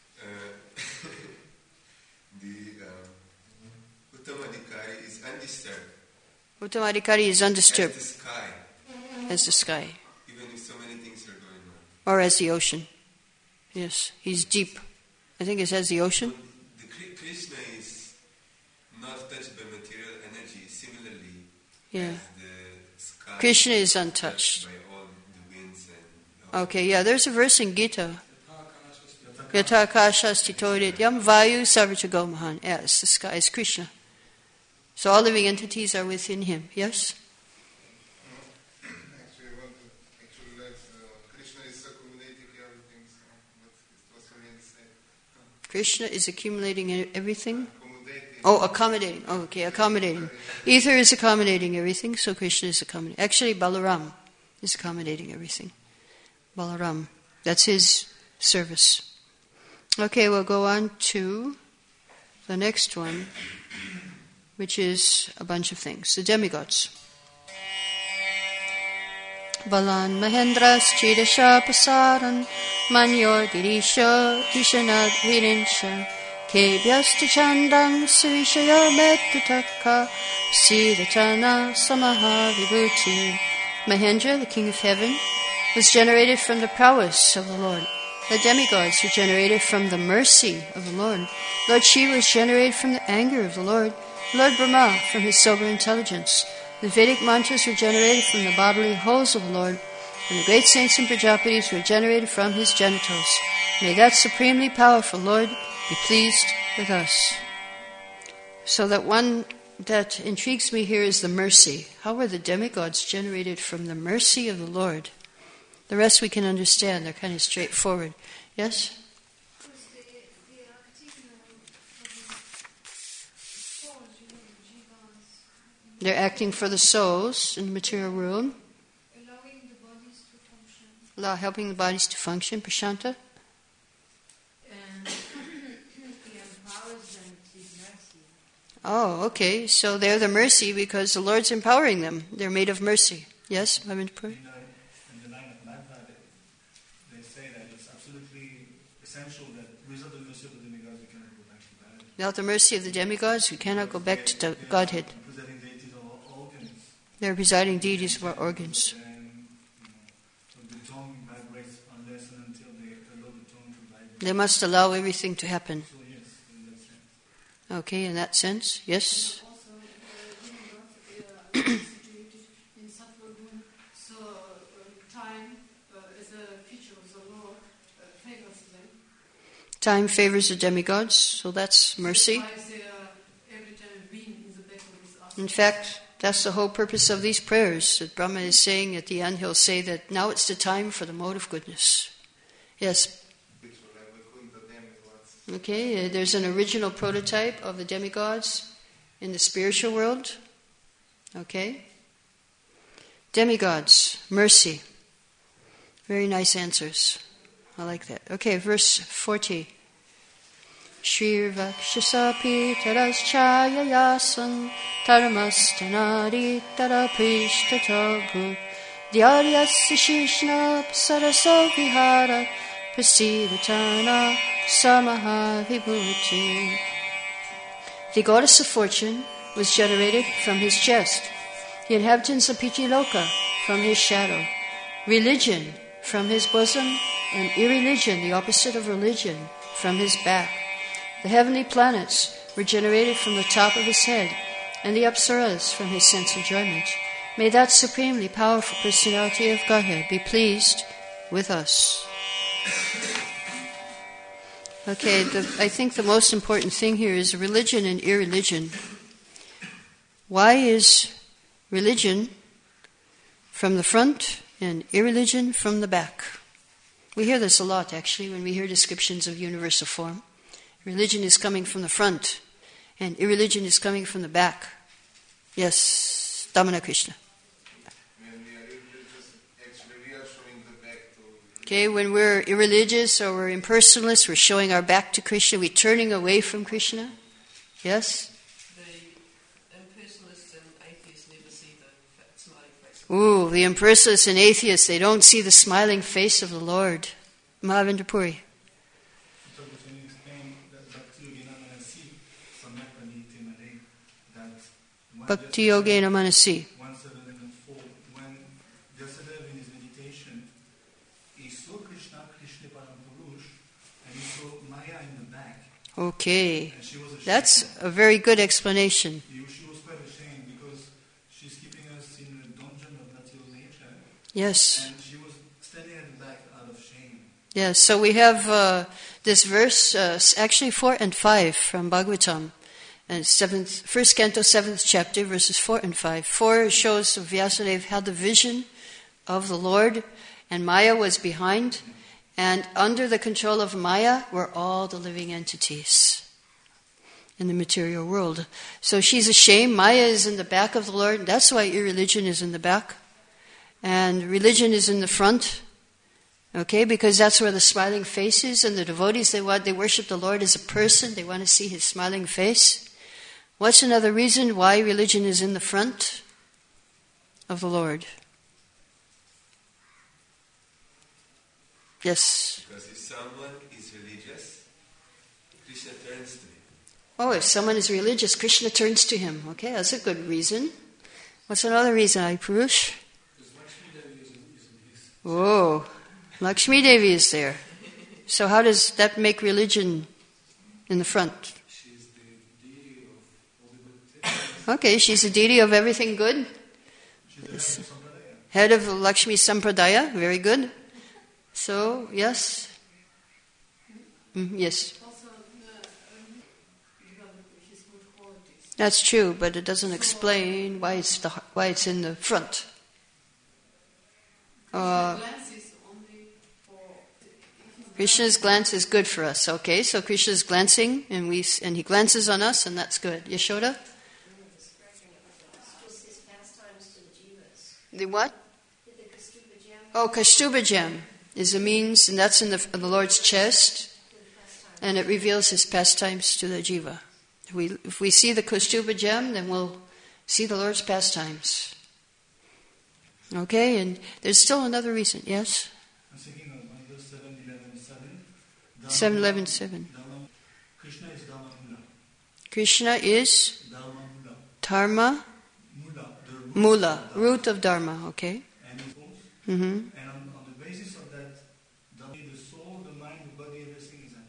[SPEAKER 7] The Uttamadikari is undisturbed.
[SPEAKER 1] Uttamadikari is undisturbed.
[SPEAKER 7] As the sky.
[SPEAKER 1] As the sky.
[SPEAKER 7] Even if so many things are going on.
[SPEAKER 1] Or as the ocean. Yes, he's deep. I think it's as the ocean.
[SPEAKER 7] The Krishna is not touched by material energy, similarly as the sky.
[SPEAKER 1] Krishna is untouched.
[SPEAKER 7] By all the winds and...
[SPEAKER 1] Okay, yeah, there's a verse in Gita. Yata akashas titorit yam vayu sarvachago mahan. Yes, the sky is Krishna. So all living entities are within him. Yes? Krishna is accumulating everything? Oh, accommodating. Oh, okay, accommodating. Ether is accommodating everything, so Krishna is accommodating. Actually, Balaram is accommodating everything. Balaram. That's his service. Okay, we'll go on to the next one, which is a bunch of things. The demigods. Balan Mahendras Chidasha Pasaran Manyor Girisha Dishanad Virinsha Kebhyasta Chandang Suvishaya Metutaka Siddhatana Samaha Vibhuti. Mahendra, the king of heaven, was generated from the prowess of the Lord. The demigods were generated from the mercy of the Lord. Lord Shiva was generated from the anger of the Lord. Lord Brahma from his sober intelligence. The Vedic mantras were generated from the bodily holes of the Lord, and the great saints and Prajapatis were generated from his genitals. May that supremely powerful Lord be pleased with us. So that one that intrigues me here is the mercy. How were the demigods generated from the mercy of the Lord? The rest we can understand. They're kind of straightforward. Yes? They're acting for the souls in the material world.
[SPEAKER 4] Allowing the bodies to function.
[SPEAKER 1] Helping the bodies to function. Prashanta?
[SPEAKER 2] And he empowers them to mercy.
[SPEAKER 1] Oh, okay. So they're the mercy because the Lord's empowering them. They're made of mercy. Yes, Bhavendra?
[SPEAKER 6] In the line of Mantha, they say that it's absolutely essential that without the mercy of the demigods, we cannot go back to Godhead.
[SPEAKER 1] Without the mercy of the demigods, we cannot go back to Godhead.
[SPEAKER 6] Presenting deities of all organs.
[SPEAKER 1] They're presiding deities of our organs.
[SPEAKER 6] And, so the tongue vibrates unless and until they allow the tongue to vibrate.
[SPEAKER 1] They must allow everything to happen.
[SPEAKER 6] So yes, in that sense.
[SPEAKER 1] Okay, in that sense, yes.
[SPEAKER 3] Also, the demigods are situated in Sattva-gun, so time as a feature of the Lord favors them.
[SPEAKER 1] Time favors the demigods, so that's mercy.
[SPEAKER 3] That's why they are every time being in the back of his ass.
[SPEAKER 1] In fact, that's the whole purpose of these prayers. That Brahma is saying at the end, he'll say that now it's the time for the mode of goodness. Yes. Okay, there's an original prototype of the demigods in the spiritual world. Okay. Demigods, mercy. Very nice answers. I like that. Okay, verse 40. Shri Vakshasapi Taraschaya Yasan Taramastanadi Taraprishtatabhu Dyaryasya Shishna Pasarasa Vihara Prasidatana Samaha Vibhuti. The goddess of fortune was generated from his chest, the inhabitants of Pichiloka from his shadow, religion from his bosom, and irreligion, the opposite of religion, from his back. The heavenly planets were generated from the top of his head, and the apsaras from his sense enjoyment. May that supremely powerful personality of Godhead be pleased with us. Okay, I think the most important thing here is religion and irreligion. Why is religion from the front and irreligion from the back? We hear this a lot, actually, when we hear descriptions of universal form. Religion is coming from the front, and irreligion is coming from the back. Yes, Damana Krishna.
[SPEAKER 8] When we are irreligious, actually we are showing the back to...
[SPEAKER 1] Okay, when we're irreligious or we're impersonalists, we're showing our back to Krishna, we're turning away from Krishna. Yes?
[SPEAKER 2] The impersonalists and atheists never see the smiling face.
[SPEAKER 1] Ooh, the impersonalists and atheists, they don't see the smiling face of the Lord. Mahavendra Puri.
[SPEAKER 6] So when you explain that Bhakti Yogena Manasi, Samyak Praniti Male, that
[SPEAKER 1] Bhakti Yogena Manasi.
[SPEAKER 6] 1:7-4, when Vyasadeva in his meditation, he saw Krishna, Krishna Parampurush, and he saw Maya in the back.
[SPEAKER 1] Okay,
[SPEAKER 6] And she was ashamed.
[SPEAKER 1] that's a very good explanation.
[SPEAKER 6] She was quite ashamed because she's keeping us in a dungeon of material nature,
[SPEAKER 1] Yes.
[SPEAKER 6] and she was standing at the back out of shame.
[SPEAKER 1] Yes, so we have this verse, actually 4 and 5 from Bhagavatam, and first canto, 7th chapter, verses 4 and 5. 4 shows Vyasadeva had the vision of the Lord, and Maya was behind, and under the control of Maya were all the living entities in the material world. So she's ashamed. Maya is in the back of the Lord, and that's why irreligion is in the back, and religion is in the front. Okay, because that's where the smiling face is, and the devotees, they worship the Lord as a person. They want to see his smiling face. What's another reason why religion is in the front of the Lord? Yes.
[SPEAKER 7] Because if someone is religious, Krishna turns to him.
[SPEAKER 1] Oh, if someone is religious, Krishna turns to him. Okay, that's a good reason. What's another reason, Purush?
[SPEAKER 5] Because Lakshmi Devi is in his.
[SPEAKER 1] Oh, Lakshmi Devi is there. So how does that make religion in the front?
[SPEAKER 5] She's the deity of all the good things.
[SPEAKER 1] Okay, she's the deity of everything good. Head of Lakshmi Sampradaya, very good. So, yes. Yes.
[SPEAKER 3] Also, his good qualities.
[SPEAKER 1] That's true, but it doesn't explain why it's in the front.
[SPEAKER 3] Glances only for
[SPEAKER 1] Krishna's glance is good for us. Okay, so Krishna's glancing, and he glances on us, and that's good. Yashoda? The what? Oh, Kastuba gem is a means, and that's in the Lord's chest, and it reveals his pastimes to the jiva. If we see the Kastuba gem, then we'll see the Lord's pastimes. Okay, and there's still another reason. Yes?
[SPEAKER 6] I'm thinking of verse 7:11:7.
[SPEAKER 1] 7:11:7.
[SPEAKER 6] Krishna is Dharma Mula.
[SPEAKER 1] Krishna is
[SPEAKER 6] Dharma Mula.
[SPEAKER 1] Dharma
[SPEAKER 6] Mula, the root
[SPEAKER 1] Mula,
[SPEAKER 6] of Dharma.
[SPEAKER 1] root of Dharma. Okay.
[SPEAKER 6] And
[SPEAKER 1] Mm-hmm.
[SPEAKER 6] and on the basis of that, the soul, the mind, the body, everything is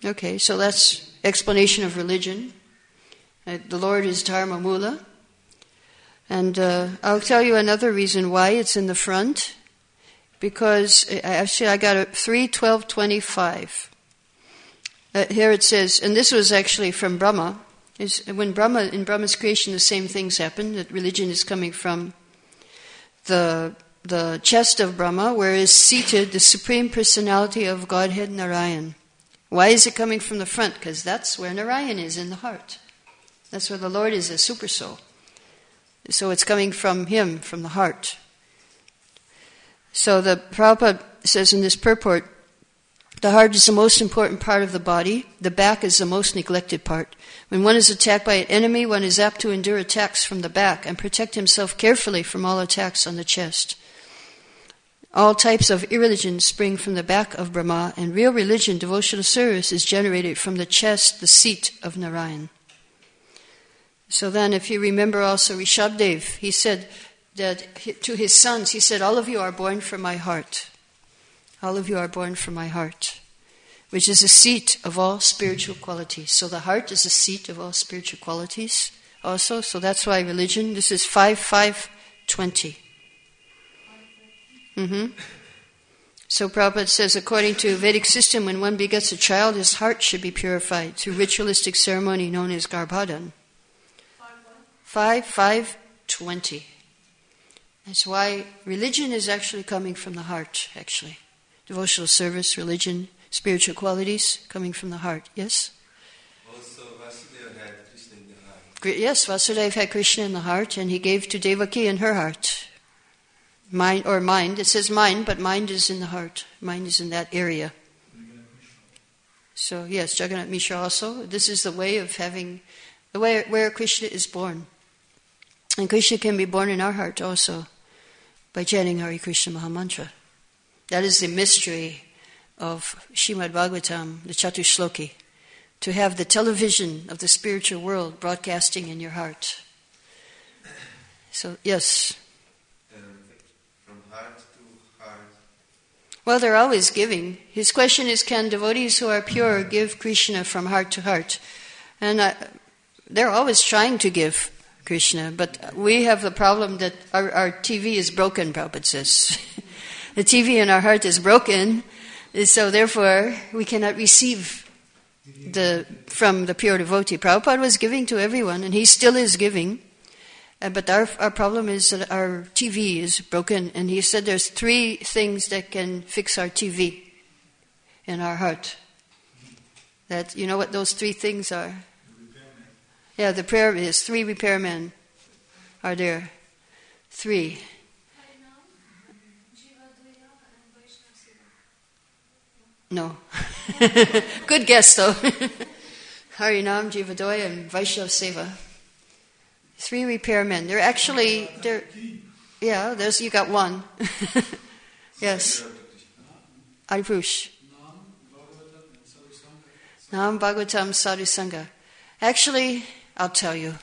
[SPEAKER 1] Okay, so that's explanation of religion. The Lord is Dharma Mula. And I'll tell you another reason why it's in the front. Because, actually I got it 3:12:25. Here it says, and this was actually from Brahma. In Brahma's creation, the same things happen. That religion is coming from the chest of Brahma, where is seated the Supreme Personality of Godhead Narayan. Why is it coming from the front? Because that's where Narayan is, in the heart. That's where the Lord is, a super soul. So it's coming from him, from the heart. So the Prabhupada says in this purport, the heart is the most important part of the body. The back is the most neglected part. When one is attacked by an enemy, one is apt to endure attacks from the back and protect himself carefully from all attacks on the chest. All types of irreligion spring from the back of Brahma, and real religion, devotional service, is generated from the chest, the seat of Narayan. So then, if you remember also Rishabdev, he said that to his sons, he said, all of you are born from my heart. All of you are born from my heart, which is the seat of all spiritual qualities. So the heart is the seat of all spiritual qualities also. So that's why religion, this is 5:5:20. So Prabhupada says, according to Vedic system, when one begets a child, his heart should be purified through ritualistic ceremony known as Garbhadan. 5:5:20. That's why religion is actually coming from the heart, actually. Devotional service, religion, spiritual qualities coming from the heart. Yes?
[SPEAKER 7] Also, Vasudeva had Krishna in the heart.
[SPEAKER 1] Yes, Vasudeva had Krishna in the heart, and he gave to Devaki in her heart. Mind. It says mind, but mind is in the heart. Mind is in that area. So, yes, Jagannath Mishra also. This is the way of having, the way where Krishna is born. And Krishna can be born in our heart also by chanting Hare Krishna Mahamantra. That is the mystery of Srimad Bhagavatam, the Chatushloki, to have the television of the spiritual world broadcasting in your heart. So, yes.
[SPEAKER 7] From heart to heart.
[SPEAKER 1] Well, they're always giving. His question is, can devotees who are pure give Krishna from heart to heart? And they're always trying to give Krishna, but we have the problem that our TV is broken, Prabhupada says. The TV in our heart is broken, so therefore we cannot receive from the pure devotee. Prabhupada was giving to everyone, and he still is giving, but our problem is that our TV is broken, and he said there's 3 things that can fix our TV in our heart. That, you know what those 3 things are? Yeah, the prayer is 3 repairmen are there. 3. No. Good guess though. Harinam, Jivadoya, and Vaishnav Seva. 3 repairmen. They're actually, you got 1. Yes. Aripurush. Nam Bhagavatam Sadhu Sangha. Actually, I'll tell you.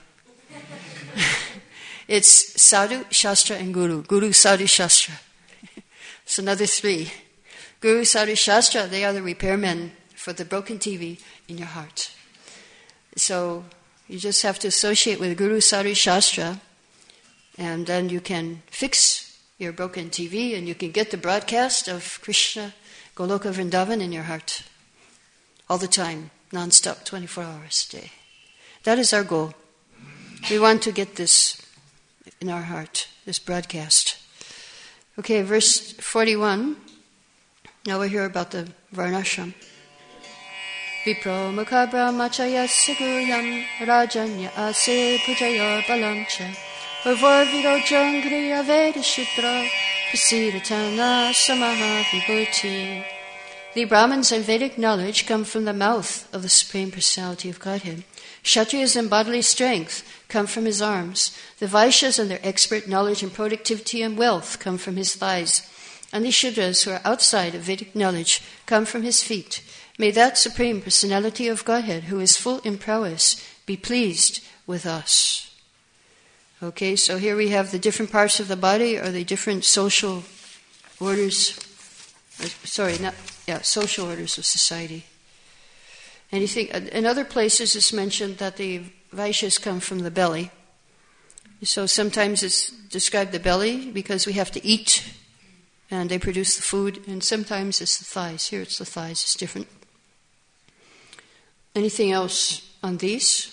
[SPEAKER 1] It's Sadhu, Shastra, and Guru. Guru, Sadhu, Shastra. It's another 3. Guru, Sadhu, Shastra, they are the repairmen for the broken TV in your heart. So you just have to associate with Guru, Sadhu, Shastra, and then you can fix your broken TV and you can get the broadcast of Krishna, Goloka Vrindavan in your heart. All the time, non-stop, 24 hours a day. That is our goal. We want to get this in our heart, this broadcast. Okay, verse 41. Now we hear about the Varnashram. Vipro mukha brahmacharya siguyam rajanya ase pujaya balamcha Urvor virojangriya veda shutra prasidatana samaha vibhuti. The Brahmins and Vedic knowledge come from the mouth of the Supreme Personality of Godhead. Kshatriyas and bodily strength come from his arms. The Vaishyas and their expert knowledge and productivity and wealth come from his thighs. And the Shudras who are outside of Vedic knowledge come from his feet. May that Supreme Personality of Godhead, who is full in prowess, be pleased with us. Okay, so here we have the different parts of the body, or the different social orders. Social orders of society. Anything in other places it's mentioned that the Vaishyas come from the belly. So sometimes it's described the belly because we have to eat and they produce the food, and sometimes it's the thighs. Here it's the thighs, it's different. Anything else on these?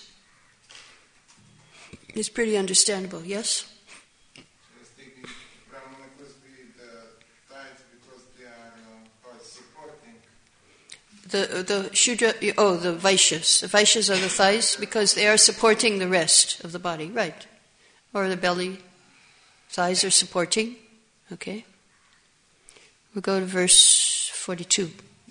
[SPEAKER 1] It's pretty understandable, yes?
[SPEAKER 8] I was thinking Brahmana could be the thighs because they are supporting.
[SPEAKER 1] The Shudra, the Vaishyas. The Vaishyas are the thighs because they are supporting the rest of the body, right? Or the belly. Thighs are supporting. Okay. We'll go to verse 42.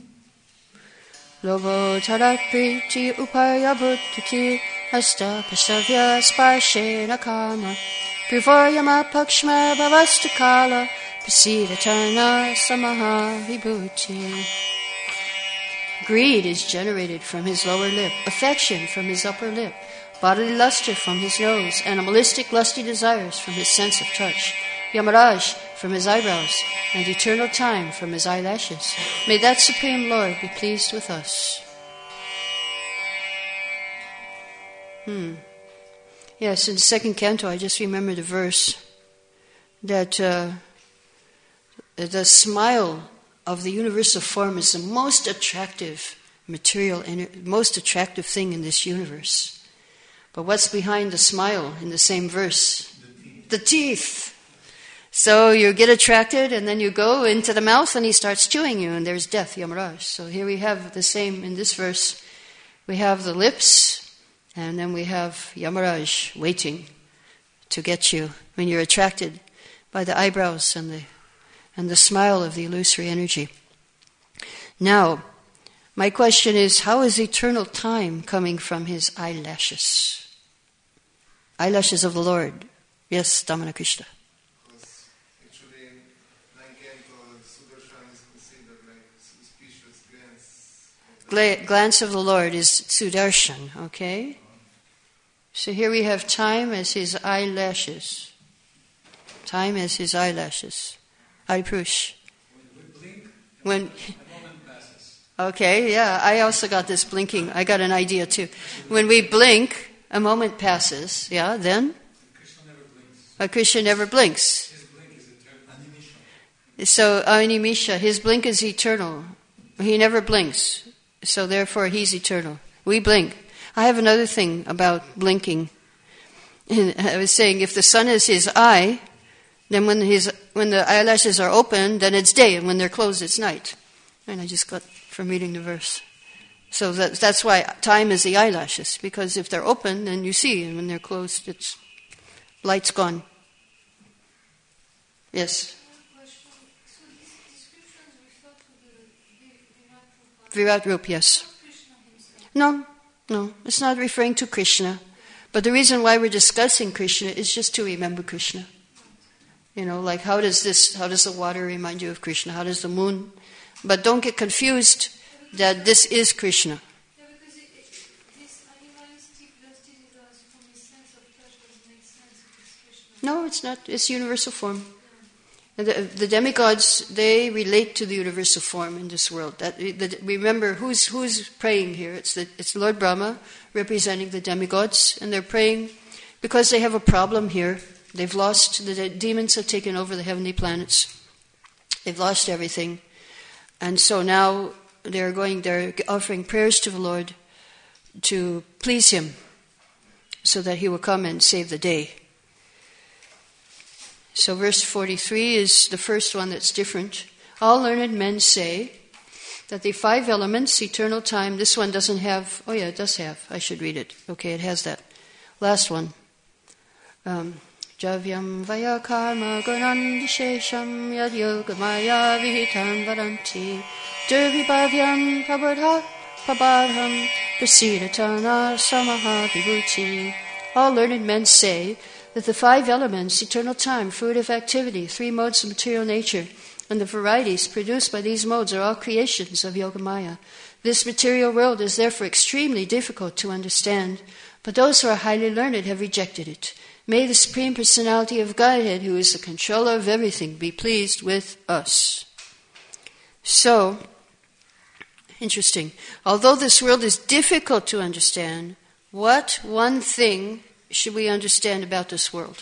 [SPEAKER 1] Lobo tarat priti upaya buddhiti hasta pastavya sparshena kama privoyama pakshma bhavastakala prasidatana samaha vibhuti. Greed is generated from his lower lip, affection from his upper lip, bodily luster from his nose, animalistic lusty desires from his sense of touch, Yamaraj from his eyebrows, and eternal time from his eyelashes. May that Supreme Lord be pleased with us. Yes, in the second canto, I just remembered a verse that the smile of the universal form is the most attractive material, most attractive thing in this universe. But what's behind the smile in the same verse? The teeth. So you get attracted and then you go into the mouth and he starts chewing you and there's death, Yamaraj. So here we have the same in this verse. We have the lips and then we have Yamaraj waiting to get you when you're attracted by the eyebrows and the smile of the illusory energy. Now, my question is, how is eternal time coming from his eyelashes? Eyelashes of the Lord. Yes, Damana Krishna.
[SPEAKER 8] Because actually, Nankanto Sudarshan is considered like suspicious glance.
[SPEAKER 1] Glance of the Lord is Sudarshan, okay? So here we have time as his eyelashes. Time as his eyelashes. Haripurush. When a moment
[SPEAKER 5] passes.
[SPEAKER 1] Okay, yeah, I also got this blinking. I got an idea too. When we blink, a moment passes, yeah, then?
[SPEAKER 5] Krishna never blinks.
[SPEAKER 1] Krishna never blinks.
[SPEAKER 5] His blink is eternal.
[SPEAKER 1] So, Animisha, his blink is eternal. He never blinks. So therefore, he's eternal. We blink. I have another thing about blinking. I was saying, if the sun is his eye, then when the eyelashes are open, then it's day, and when they're closed, it's night. And I just got from reading the verse. So that's why time is the eyelashes, because if they're open, then you see, and when they're closed, it's light's gone. Yes?
[SPEAKER 4] Question. So these descriptions refer to the Virat Rupa?
[SPEAKER 1] Virat Rupa, yes.
[SPEAKER 4] Not Krishna himself?
[SPEAKER 1] No, it's not referring to Krishna. But the reason why we're discussing Krishna is just to remember Krishna. You know, like how does the water remind you of Krishna? How does the moon? But don't get confused that this is Krishna.
[SPEAKER 4] Yeah, because this animalistic lusty desires from his sense of touch doesn't make sense if it's Krishna.
[SPEAKER 1] No, it's not. It's universal form. And the demigods, they relate to the universal form in this world. Remember, who's praying here? It's Lord Brahma representing the demigods, and they're praying because they have a problem here. They've lost, the demons have taken over the heavenly planets. They've lost everything. And so now they're offering prayers to the Lord to please him so that he will come and save the day. So verse 43 is the first one that's different. All learned men say that the 5 elements, eternal time, this one doesn't have, oh yeah, it does have, I should read it. Okay, it has that. Last one. Javyam vaya karma gunam vishesham yad yogamaya vihitam varanti durvibhavyam pabadham prasidatana samaha vibhuti. All learned men say that the 5 elements, eternal time, fruitive activity, 3 modes of material nature, and the varieties produced by these modes are all creations of Yogamaya. This material world is therefore extremely difficult to understand, but those who are highly learned have rejected it. May the Supreme Personality of Godhead, who is the controller of everything, be pleased with us. So, interesting. Although this world is difficult to understand, what one thing should we understand about this world?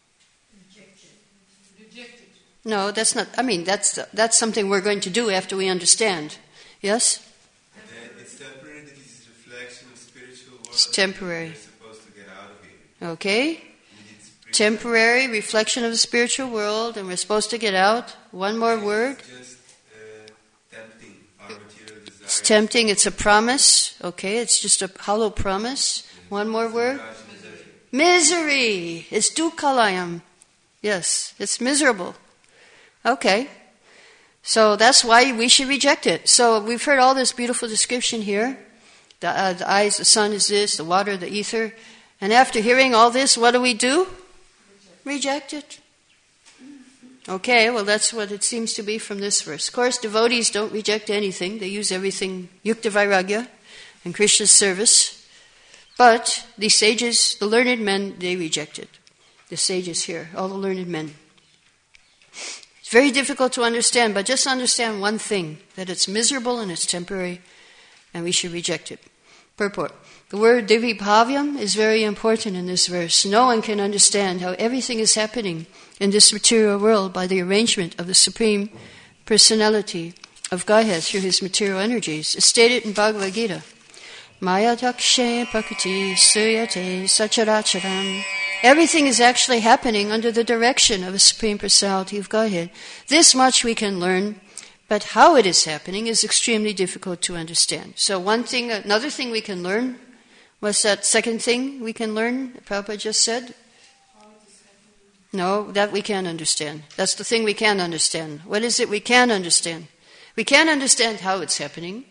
[SPEAKER 2] Reject it.
[SPEAKER 1] No, that's not. I mean, that's something we're going to do after we understand. Yes?
[SPEAKER 7] It's temporary, that is reflection of spiritual world.
[SPEAKER 1] It's temporary.
[SPEAKER 7] We're supposed to get out of it.
[SPEAKER 1] Okay. Temporary reflection of the spiritual world, and we're supposed to get out. One more word.
[SPEAKER 7] It's just tempting our material desire.
[SPEAKER 1] It's tempting. It's a promise. Okay, it's just a hollow promise. One more word. Misery. It's dukkalayam. Yes, it's miserable. Okay. So that's why we should reject it. So we've heard all this beautiful description here. The eyes, the sun is this, the water, the ether. And after hearing all this, what do? Reject it. Okay, well that's what it seems to be from this verse. Of course, devotees don't reject anything. They use everything yukta vairagya in Krishna's service. But the sages, the learned men, they reject it. The sages here, all the learned men. It's very difficult to understand, but just understand one thing, that it's miserable and it's temporary, and we should reject it. Purport. The word divibhavyam is very important in this verse. No one can understand how everything is happening in this material world by the arrangement of the Supreme Personality of Godhead through his material energies. It's stated in Bhagavad Gita. Maya dakshe prakriti suyate sacharacharam. Everything is actually happening under the direction of the Supreme Personality of Godhead. This much we can learn, but how it is happening is extremely difficult to understand. So another thing we can learn, what's that second thing we can learn, Prabhupada just said? No, that we can't understand. That's the thing we can't understand. What is it we can understand? We can't understand how it's happening.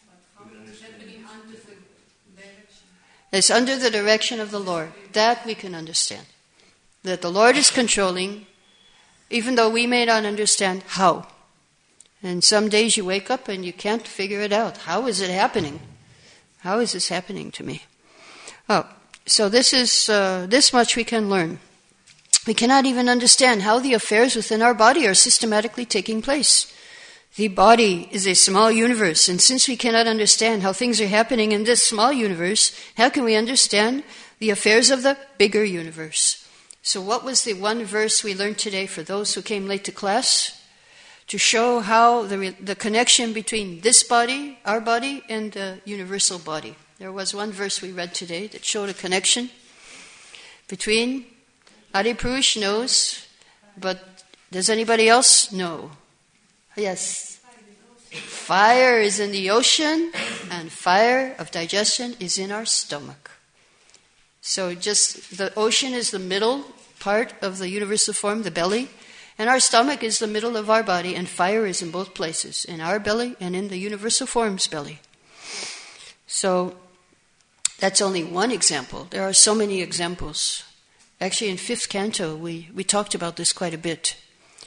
[SPEAKER 1] It's under the direction of the Lord. That we can understand. That the Lord is controlling, even though we may not understand how. And some days you wake up and you can't figure it out. How is it happening? How is this happening to me? Oh, so this much we can learn. We cannot even understand how the affairs within our body are systematically taking place. The body is a small universe, and since we cannot understand how things are happening in this small universe, how can we understand the affairs of the bigger universe? So what was the one verse we learned today for those who came late to class? To show how the connection between this body, our body, and the universal body. There was one verse we read today that showed a connection between Adipurush knows, but does anybody else know? Yes. Fire is in the ocean, and fire of digestion is in our stomach. So just the ocean is the middle part of the universal form, the belly, and our stomach is the middle of our body, and fire is in both places, in our belly and in the universal form's belly. So that's only one example. There are so many examples. Actually, in 5th canto, we talked about this quite a bit.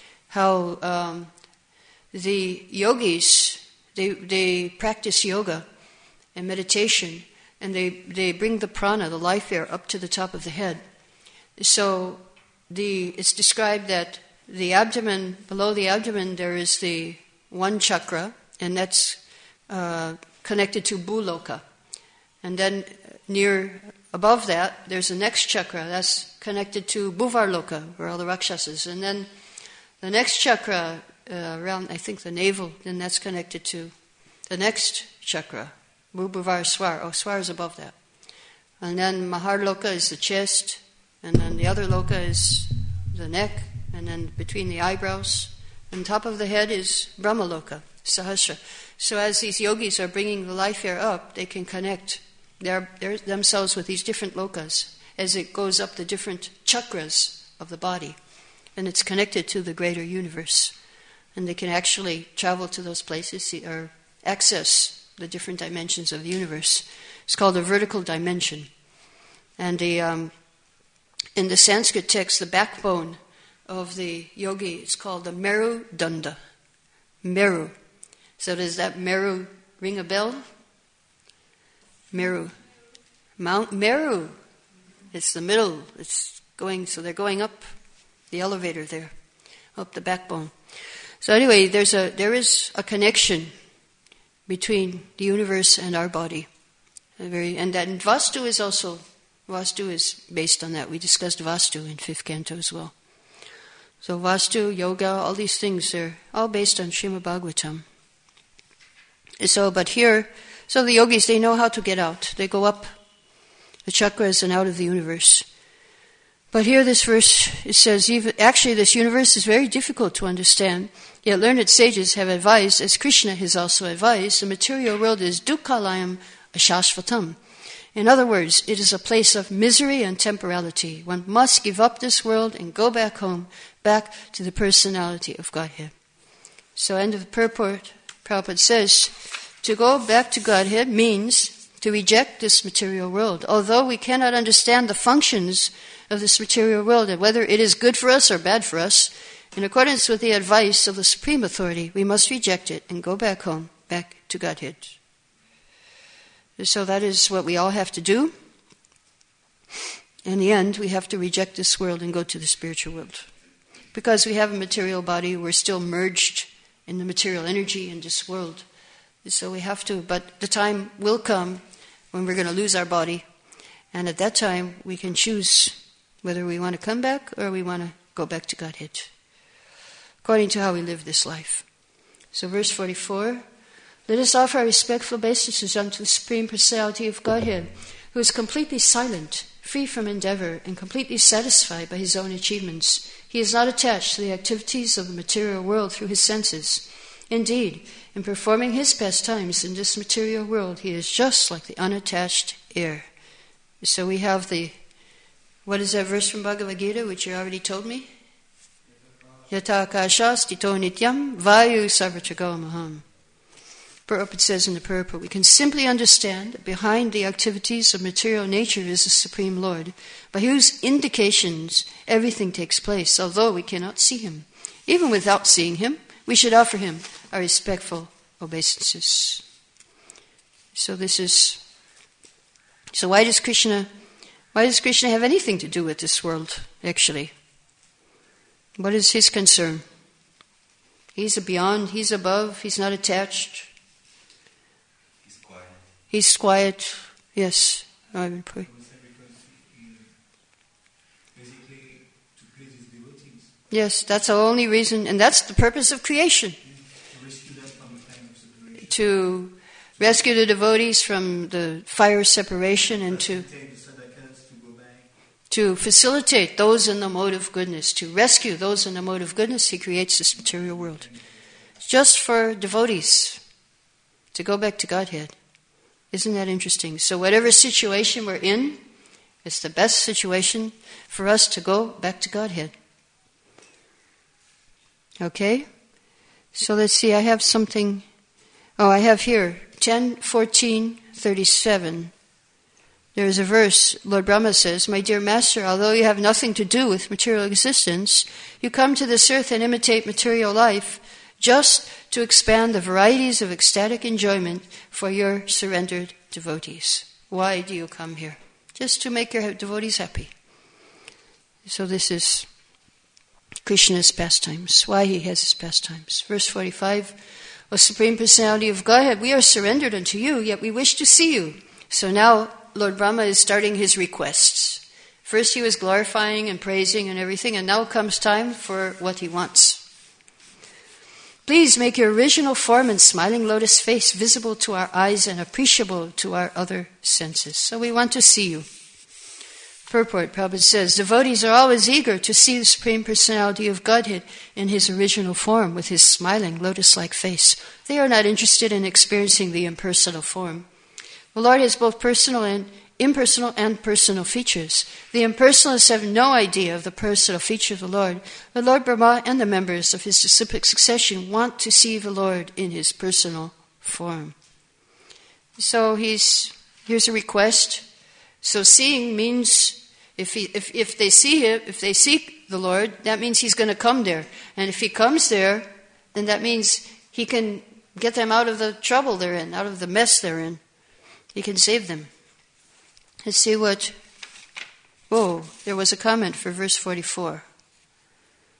[SPEAKER 1] How the yogis, they practice yoga and meditation, and they bring the prana, the life air, up to the top of the head. So it's described that the abdomen, below the abdomen, there is the one chakra, and that's connected to Bhuloka. And then above that, there's the next chakra, that's connected to Bhuvarloka, where all the Rakshasas. And then the next chakra, around, I think, the navel, then that's connected to the next chakra, Bhuvar Swar. Oh, Swar is above that. And then Maharloka is the chest, and then the other loka is the neck, and then between the eyebrows, and top of the head is Brahmaloka, Sahasra. So as these yogis are bringing the life air up, they can connect themselves with these different lokas as it goes up the different chakras of the body. And it's connected to the greater universe. And they can actually travel to those places or access the different dimensions of the universe. It's called a vertical dimension. And in the Sanskrit text, the backbone of the yogi, it's called the Meru Danda. Meru. So does that Meru ring a bell? Meru. Mount Meru. It's the middle. So they're going up the elevator there, up the backbone. So anyway, there is a connection between the universe and our body. And that Vastu is based on that. We discussed Vastu in 5th canto as well. So Vastu, yoga, all these things, they're all based on Srimad Bhagavatam. So the yogis, they know how to get out. They go up the chakras and out of the universe. But here this verse, it says, actually this universe is very difficult to understand. Yet learned sages have advised, as Krishna has also advised, the material world is dukkhalayam ashashvatam. In other words, it is a place of misery and temporality. One must give up this world and go back home, back to the personality of Godhead. So end of the purport, Prabhupada says, to go back to Godhead means to reject this material world. Although we cannot understand the functions of this material world and whether it is good for us or bad for us, in accordance with the advice of the Supreme Authority, we must reject it and go back home, back to Godhead. So that is what we all have to do. In the end, we have to reject this world and go to the spiritual world. Because we have a material body, we're still merged in the material energy in this world. So we have to, but the time will come when we're going to lose our body. And at that time, we can choose whether we want to come back or we want to go back to Godhead, according to how we live this life. So verse 44, let us offer our respectful obeisances unto the Supreme Personality of Godhead, who is completely silent, free from endeavor, and completely satisfied by his own achievements. He is not attached to the activities of the material world through his senses. Indeed, in performing his pastimes in this material world, he is just like the unattached air. So we have what is that verse from Bhagavad Gita, which you already told me? Yata akasha stito nityam vayu sarvatragamaham. Prabhupada says in the purport, we can simply understand that behind the activities of material nature is the Supreme Lord, by whose indications everything takes place, although we cannot see him. Even without seeing him, we should offer him our respectful obeisances. So why does Krishna have anything to do with this world, actually? What is his concern? He's beyond, he's above, he's not attached. He's quiet, yes. I will pray.
[SPEAKER 6] Basically, to please his devotees.
[SPEAKER 1] Yes, that's the only reason, and that's the purpose of creation.
[SPEAKER 6] To rescue them from the time of separation.
[SPEAKER 1] To rescue the devotees from the fire of separation and to facilitate those in the mode of goodness, to rescue those in the mode of goodness. He creates this material world. It's just for devotees to go back to Godhead. Isn't that interesting? So whatever situation we're in, it's the best situation for us to go back to Godhead. Okay? So let's see, I have something. I have here, 10:14:37. There is a verse, Lord Brahma says, my dear master, although you have nothing to do with material existence, you come to this earth and imitate material life just to expand the varieties of ecstatic enjoyment for your surrendered devotees. Why do you come here? Just to make your devotees happy. So this is Krishna's pastimes, why he has his pastimes. Verse 45, O Supreme Personality of Godhead, we are surrendered unto you, yet we wish to see you. So now Lord Brahma is starting his requests. First he was glorifying and praising and everything, and now comes time for what he wants. Please make your original form and smiling lotus face visible to our eyes and appreciable to our other senses. So we want to see you. Purport, Prabhupada says, devotees are always eager to see the Supreme Personality of Godhead in his original form with his smiling lotus-like face. They are not interested in experiencing the impersonal form. The Lord has both personal and impersonal and personal features. The impersonalists have no idea of the personal feature of the Lord. The Lord Brahma and the members of his disciplic succession want to see the Lord in his personal form. So here's a request. So seeing means if they see him, if they seek the Lord, that means he's going to come there. And if he comes there, then that means he can get them out of the trouble they're in, out of the mess they're in. He can save them. Let's see there was a comment for verse 44.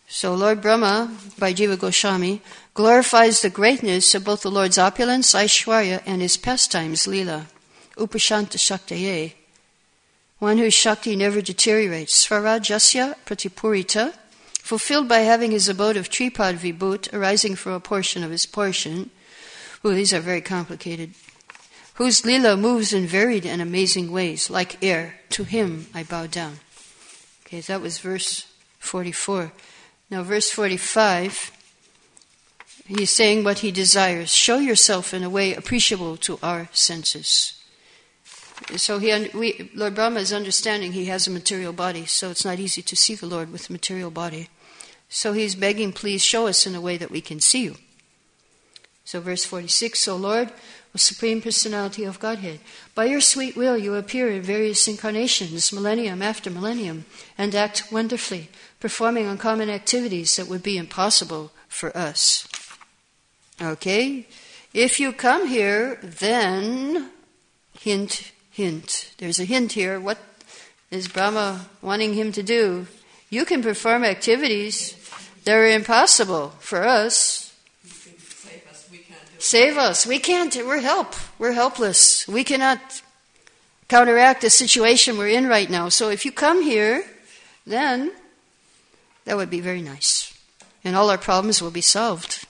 [SPEAKER 1] So Lord Brahma, by Jiva Goswami, glorifies the greatness of both the Lord's opulence, Aishwarya, and his pastimes, Leela, Upashanta Shaktaye, one whose Shakti never deteriorates, Svarajasya Pratipurita, fulfilled by having his abode of Tripad Vibhut, arising from a portion of his portion. Ooh, these are very complicated. Whose Leela moves in varied and amazing ways, like air. To him I bow down. Okay, that was verse 44. Now verse 45, he's saying what he desires. Show yourself in a way appreciable to our senses. So Lord Brahma is understanding he has a material body, so it's not easy to see the Lord with a material body. So he's begging, please show us in a way that we can see you. So verse 46, O Lord, O Supreme Personality of Godhead, by your sweet will you appear in various incarnations, millennium after millennium, and act wonderfully, performing uncommon activities that would be impossible for us. Okay? If you come here, then, hint, hint. There's a hint here. What is Brahma wanting him to do? You can perform activities that are impossible for us.
[SPEAKER 2] You can save us, we can't do it.
[SPEAKER 1] Save us. We can't. We're helpless. We cannot counteract the situation we're in right now. So if you come here, then that would be very nice. And all our problems will be solved.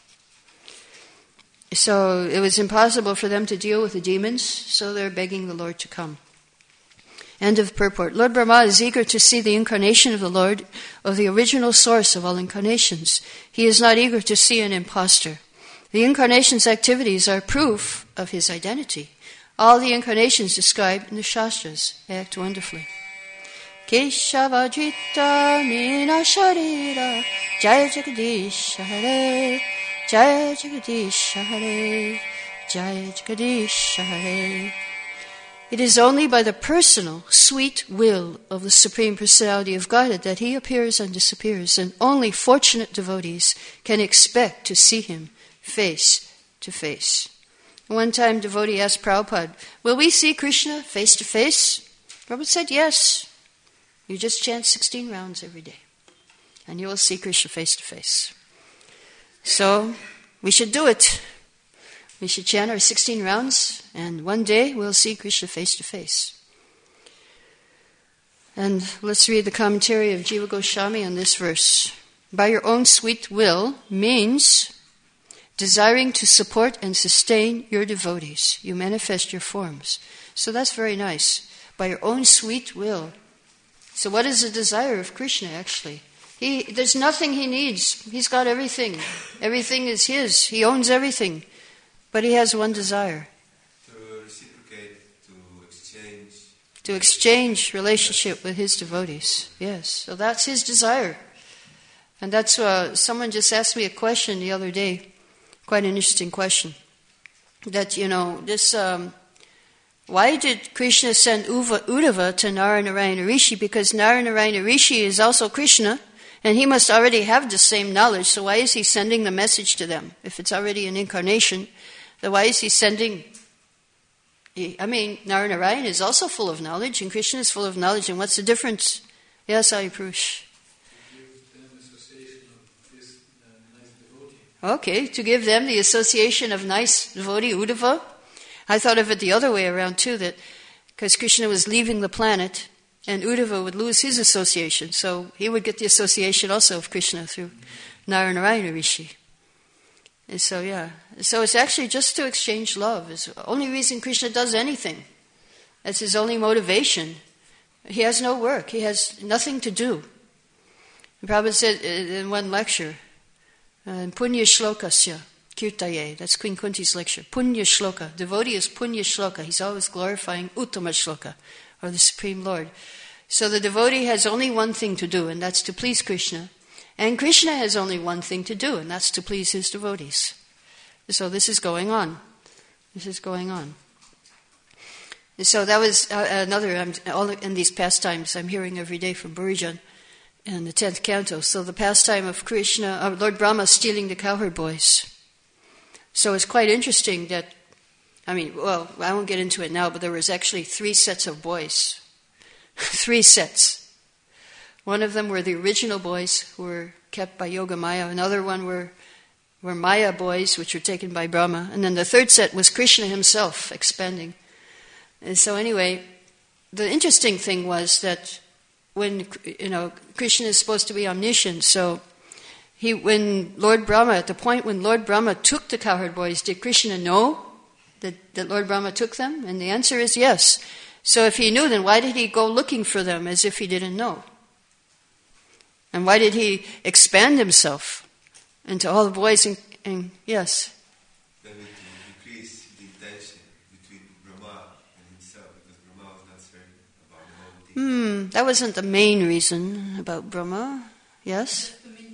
[SPEAKER 1] So it was impossible for them to deal with the demons, so they're begging the Lord to come. End of purport. Lord Brahma is eager to see the incarnation of the Lord, of the original source of all incarnations. He is not eager to see an impostor. The incarnation's activities are proof of his identity. All the incarnations described in the Shastras act wonderfully. Keshavajita Mina Sharira Jaya Jagadish Hare Jaya Jagadish Hare Jaya Jagadish Hare. It is only by the personal, sweet will of the Supreme Personality of Godhead that he appears and disappears, and only fortunate devotees can expect to see him face to face. One time, devotee asked Prabhupada, will we see Krishna face to face? Prabhupada said, yes. You just chant 16 rounds every day, and you will see Krishna face to face. So, we should do it. We should chant our 16 rounds, and one day we'll see Krishna face to face. And let's read the commentary of Jiva Goswami on this verse. By your own sweet will means desiring to support and sustain your devotees. You manifest your forms. So that's very nice. By your own sweet will. So what is the desire of Krishna, actually? There's nothing he needs. He's got everything. Everything is his. He owns everything. But he has one desire.
[SPEAKER 7] To reciprocate, to exchange.
[SPEAKER 1] To exchange relationship with his devotees. Yes. So that's his desire. And that's someone just asked me a question the other day. Quite an interesting question. That, this... why did Krishna send Uddhava to Naranarayana Rishi? Because Naranarayana Rishi is also Krishna, and he must already have the same knowledge, so why is he sending the message to them? If it's already an incarnation, then why is he sending... Naranarayana is also full of knowledge, and Krishna is full of knowledge, and what's the difference? Yes, Aripurush. Okay, to give them the association of nice devotee, Uddhava. I thought of it the other way around too, that because Krishna was leaving the planet and Uddhava would lose his association, so he would get the association also of Krishna through Naranarayana Rishi. And so it's actually just to exchange love. It's the only reason Krishna does anything. That's his only motivation. He has no work. He has nothing to do. And Prabhupada said in one lecture, Punya Shlokasya Kirtaye, that's Queen Kunti's lecture. Punya Shloka. Devotee is Punya Shloka. He's always glorifying Uttama Shloka, or the Supreme Lord. So the devotee has only one thing to do, and that's to please Krishna. And Krishna has only one thing to do, and that's to please his devotees. So this is going on. So that was another, all in these pastimes I'm hearing every day from Burijan in the 10th canto. So the pastime of Krishna, Lord Brahma stealing the cowherd boys. So it's quite interesting that, I won't get into it now, but there was actually 3 sets of boys. 3 sets. One of them were the original boys who were kept by Yoga Maya. Another one were Maya boys, which were taken by Brahma. And then the third set was Krishna himself expanding. And so anyway, the interesting thing was that when, Krishna is supposed to be omniscient, so when Lord Brahma, at the point when Lord Brahma took the cowherd boys, did Krishna know that Lord Brahma took them? And the answer is yes. So if he knew, then why did he go looking for them as if he didn't know? And why did he expand himself into all the boys? And yes?
[SPEAKER 7] Then it will decrease the tension between Brahma and himself, because Brahma was not certain about the whole thing.
[SPEAKER 1] That wasn't the main reason about Brahma. Yes?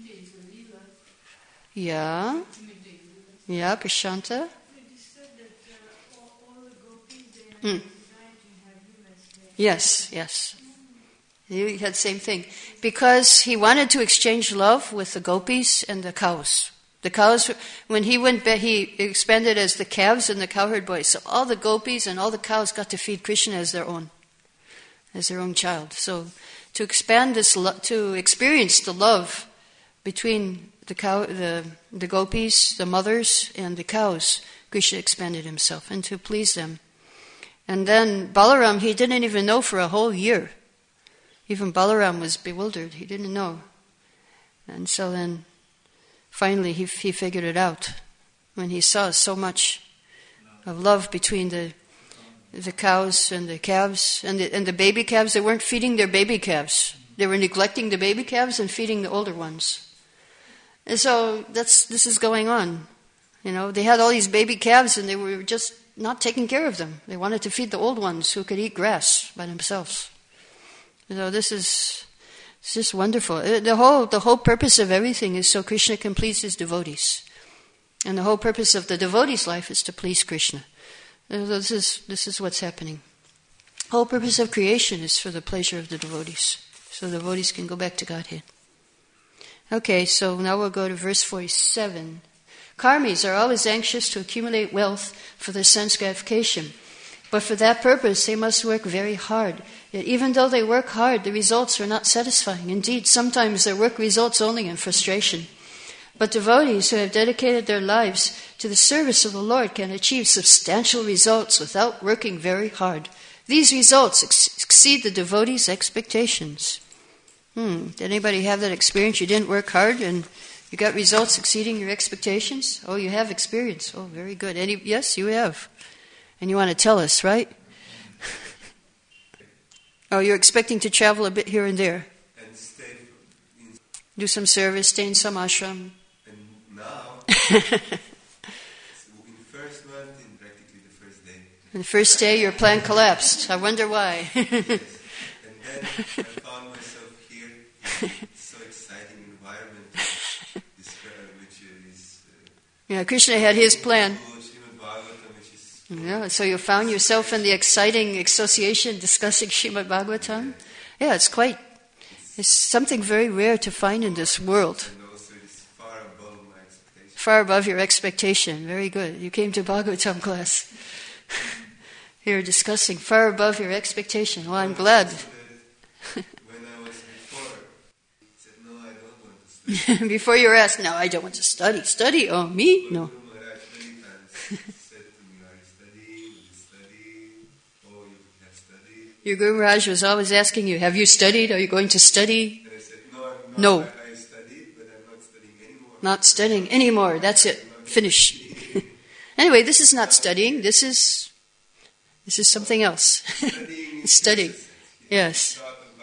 [SPEAKER 1] Yeah. Yeah, Prashanta?
[SPEAKER 4] It is said that all the gopis, they are designed to have him as their...
[SPEAKER 1] Yes. He had the same thing. Because he wanted to exchange love with the gopis and the cows. The cows, when he went back, he expanded as the calves and the cowherd boys. So all the gopis and all the cows got to feed Krishna as their own child. So to expand this, to experience the love between the gopis, the mothers, and the cows, Krishna expanded himself, and to please them. And then Balaram, he didn't even know for a whole year. Even Balaram was bewildered. He didn't know. And so then, finally, he figured it out. When he saw so much of love between the cows and the calves, and the baby calves, they weren't feeding their baby calves. They were neglecting the baby calves and feeding the older ones. And so this is going on. They had all these baby calves and they were just not taking care of them. They wanted to feed the old ones who could eat grass by themselves. So this is just wonderful. The whole purpose of everything is so Krishna can please his devotees. And the whole purpose of the devotee's life is to please Krishna. This is what's happening. The whole purpose of creation is for the pleasure of the devotees. So the devotees can go back to Godhead. Okay, so now we'll go to verse 47. Karmis are always anxious to accumulate wealth for their sense gratification. But for that purpose, they must work very hard. Yet even though they work hard, the results are not satisfying. Indeed, sometimes their work results only in frustration. But devotees who have dedicated their lives to the service of the Lord can achieve substantial results without working very hard. These results exceed the devotees' expectations. Did anybody have that experience? You didn't work hard and you got results exceeding your expectations? Oh, you have experience. Oh, very good. Yes, you have. And you want to tell us, right? Oh, you're expecting to travel a bit here and there.
[SPEAKER 7] And stay.
[SPEAKER 1] Do some service, stay in some ashram.
[SPEAKER 7] And now, in the first month, in practically the first day.
[SPEAKER 1] And the first day, your plan collapsed. I wonder why.
[SPEAKER 7] Yes. And then I found myself here in so exciting environment, which is...
[SPEAKER 1] Yeah, Krishna had his plan. Yeah, so you found yourself in the exciting association discussing Srimad Bhagavatam. Yeah, it's something very rare to find in this world.
[SPEAKER 7] And also it's far above my expectation.
[SPEAKER 1] Far above your expectation. Very good. You came to Bhagavatam class. You're discussing far above your expectation. Well, I'm glad.
[SPEAKER 7] When I was before, I said, no, I don't want to study.
[SPEAKER 1] Before you were asked, no, I don't want to study. Study? Oh, me? No. Your Guru Maharaj was always asking you, have you studied? Are you going to study?
[SPEAKER 7] And I said,
[SPEAKER 1] No.
[SPEAKER 7] I studied, but I'm not studying anymore.
[SPEAKER 1] Not studying anymore. That's it. Finish. Anyway, this is not studying. This is something else. Studying. Yes.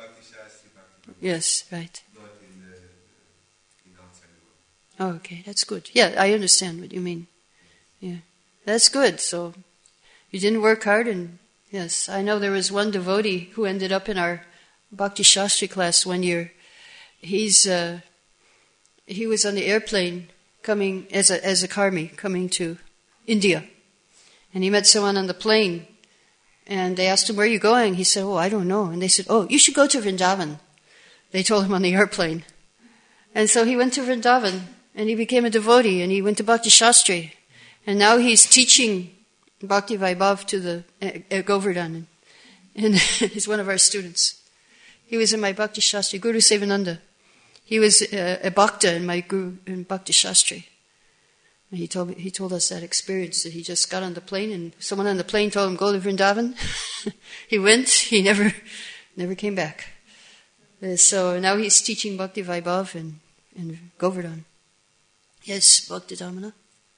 [SPEAKER 1] Yes, right.
[SPEAKER 7] Not in outside world.
[SPEAKER 1] Oh, okay, that's good. Yeah, I understand what you mean. Yeah, that's good. So you didn't work hard, and yes, I know there was one devotee who ended up in our Bhakti Shastri class one year. He was on the airplane coming as a karmi coming to India, and he met someone on the plane, and they asked him, "Where are you going?" He said, "Oh, I don't know." And they said, "Oh, you should go to Vrindavan." They told him on the airplane, and so he went to Vrindavan, and he became a devotee, and he went to Bhakti Shastri, and now he's teaching Bhakti Vaibhav to the Govardhan, and he's one of our students. He was in my Bhakti Shastri, Guru Sevananda. He was a bhakta in my Guru in Bhakti Shastri. And he told us that experience, that he just got on the plane and someone on the plane told him, go to Vrindavan. He went, he never came back. So now he's teaching Bhakti Vaibhav in Govardhan. Yes, Bhakti Damana.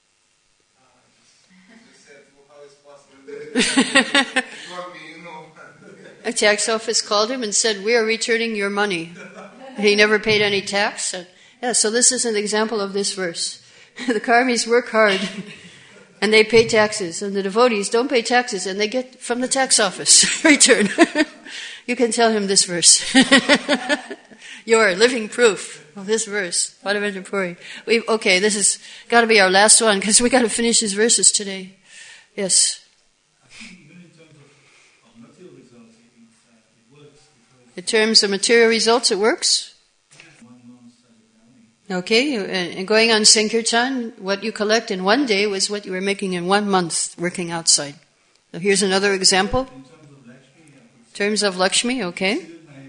[SPEAKER 1] A tax office called him and said, we are returning your money. He never paid any tax. So this is an example of this verse. The karmis work hard and they pay taxes, and the devotees don't pay taxes and they get from the tax office return. You can tell him this verse. You're living proof of this verse. Madhavendra Puri. Okay, this has got to be our last one because we got to finish these verses today. Yes. In terms of material results, it works. Okay, and going on Sankirtan, what you collect in one day was what you were making in 1 month working outside. So here's another example. In terms of Lakshmi, okay.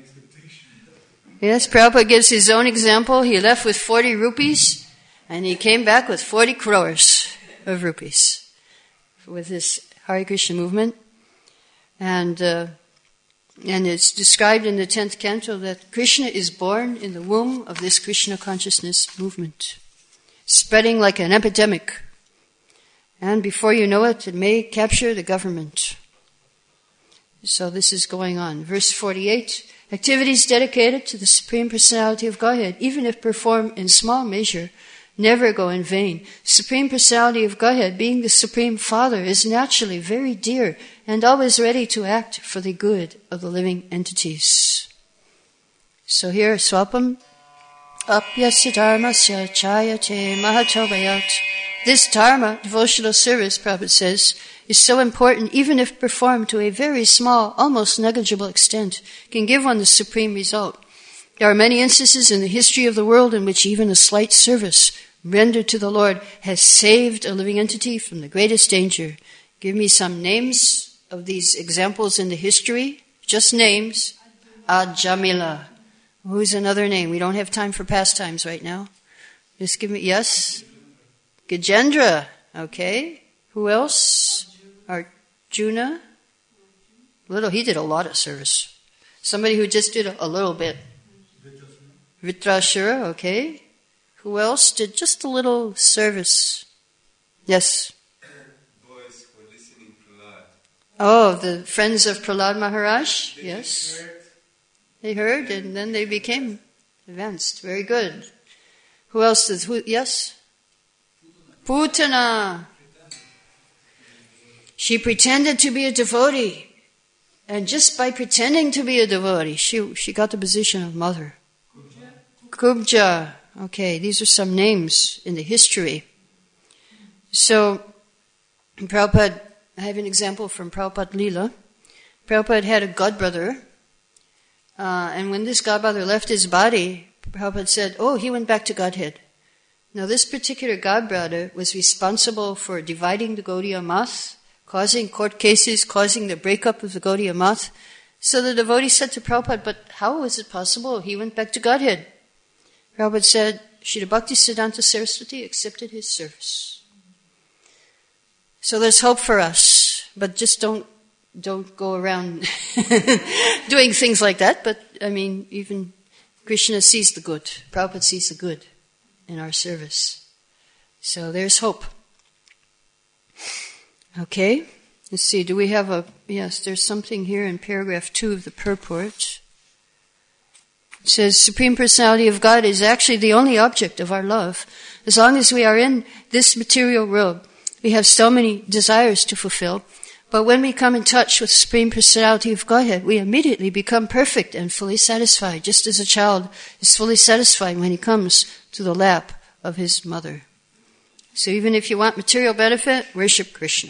[SPEAKER 1] Yes, Prabhupada gives his own example. He left with 40 rupees and he came back with 40 crores of rupees with this Hare Krishna movement. And it's described in the 10th canto that Krishna is born in the womb of this Krishna consciousness movement, spreading like an epidemic. And before you know it, it may capture the government. So this is going on. Verse 48, activities dedicated to the Supreme Personality of Godhead, even if performed in small measure, never go in vain. Supreme Personality of Godhead, being the Supreme Father, is naturally very dear and always ready to act for the good of the living entities. So here, Swapam, Apyasya Dharmasya Chayate Mahatavayat. This dharma, devotional service, Prabhupada says, is so important, even if performed to a very small, almost negligible extent, can give one the supreme result. There are many instances in the history of the world in which even a slight service rendered to the Lord has saved a living entity from the greatest danger. Give me some names of these examples in the history. Just names. Ajamila. Who's another name? We don't have time for pastimes right now. Just give me, yes? Gajendra. Okay. Who else? Arjuna. He did a lot of service. Somebody who just did a little bit. Vitrashura, okay. Who else did just a little service? Yes.
[SPEAKER 7] Boys who are listening to Prahlad.
[SPEAKER 1] Oh, the friends of Prahlad Maharaj? Yes. They heard and then they became advanced. Very good. Who else did? Yes? Putana. She pretended to be a devotee. And just by pretending to be a devotee, she got the position of mother. Kubja. Okay, these are some names in the history. So, Prabhupada, I have an example from Prabhupada Leela. Prabhupada had a godbrother, and when this godbrother left his body, Prabhupada said, he went back to Godhead. Now this particular godbrother was responsible for dividing the Gaudiya Math, causing court cases, causing the breakup of the Gaudiya Math. So the devotee said to Prabhupada, but how was it possible? He went back to Godhead. Prabhupada said, Srila Bhaktisiddhanta Saraswati accepted his service. So there's hope for us, but just don't go around doing things like that. But even Krishna sees the good. Prabhupada sees the good in our service. So there's hope. Okay, let's see, do we have yes, there's something here in paragraph 2 of the purport. It says, Supreme Personality of God is actually the only object of our love. As long as we are in this material world, we have so many desires to fulfill. But when we come in touch with Supreme Personality of Godhead, we immediately become perfect and fully satisfied, just as a child is fully satisfied when he comes to the lap of his mother. So even if you want material benefit, worship Krishna.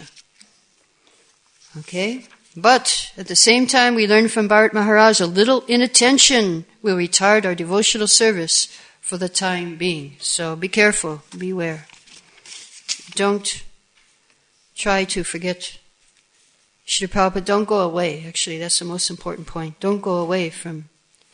[SPEAKER 1] Okay? But at the same time, we learn from Bharat Maharaj, a little inattention will retard our devotional service for the time being. So be careful, beware. Don't try to forget. Srila Prabhupada, don't go away. Actually, that's the most important point. Don't go away from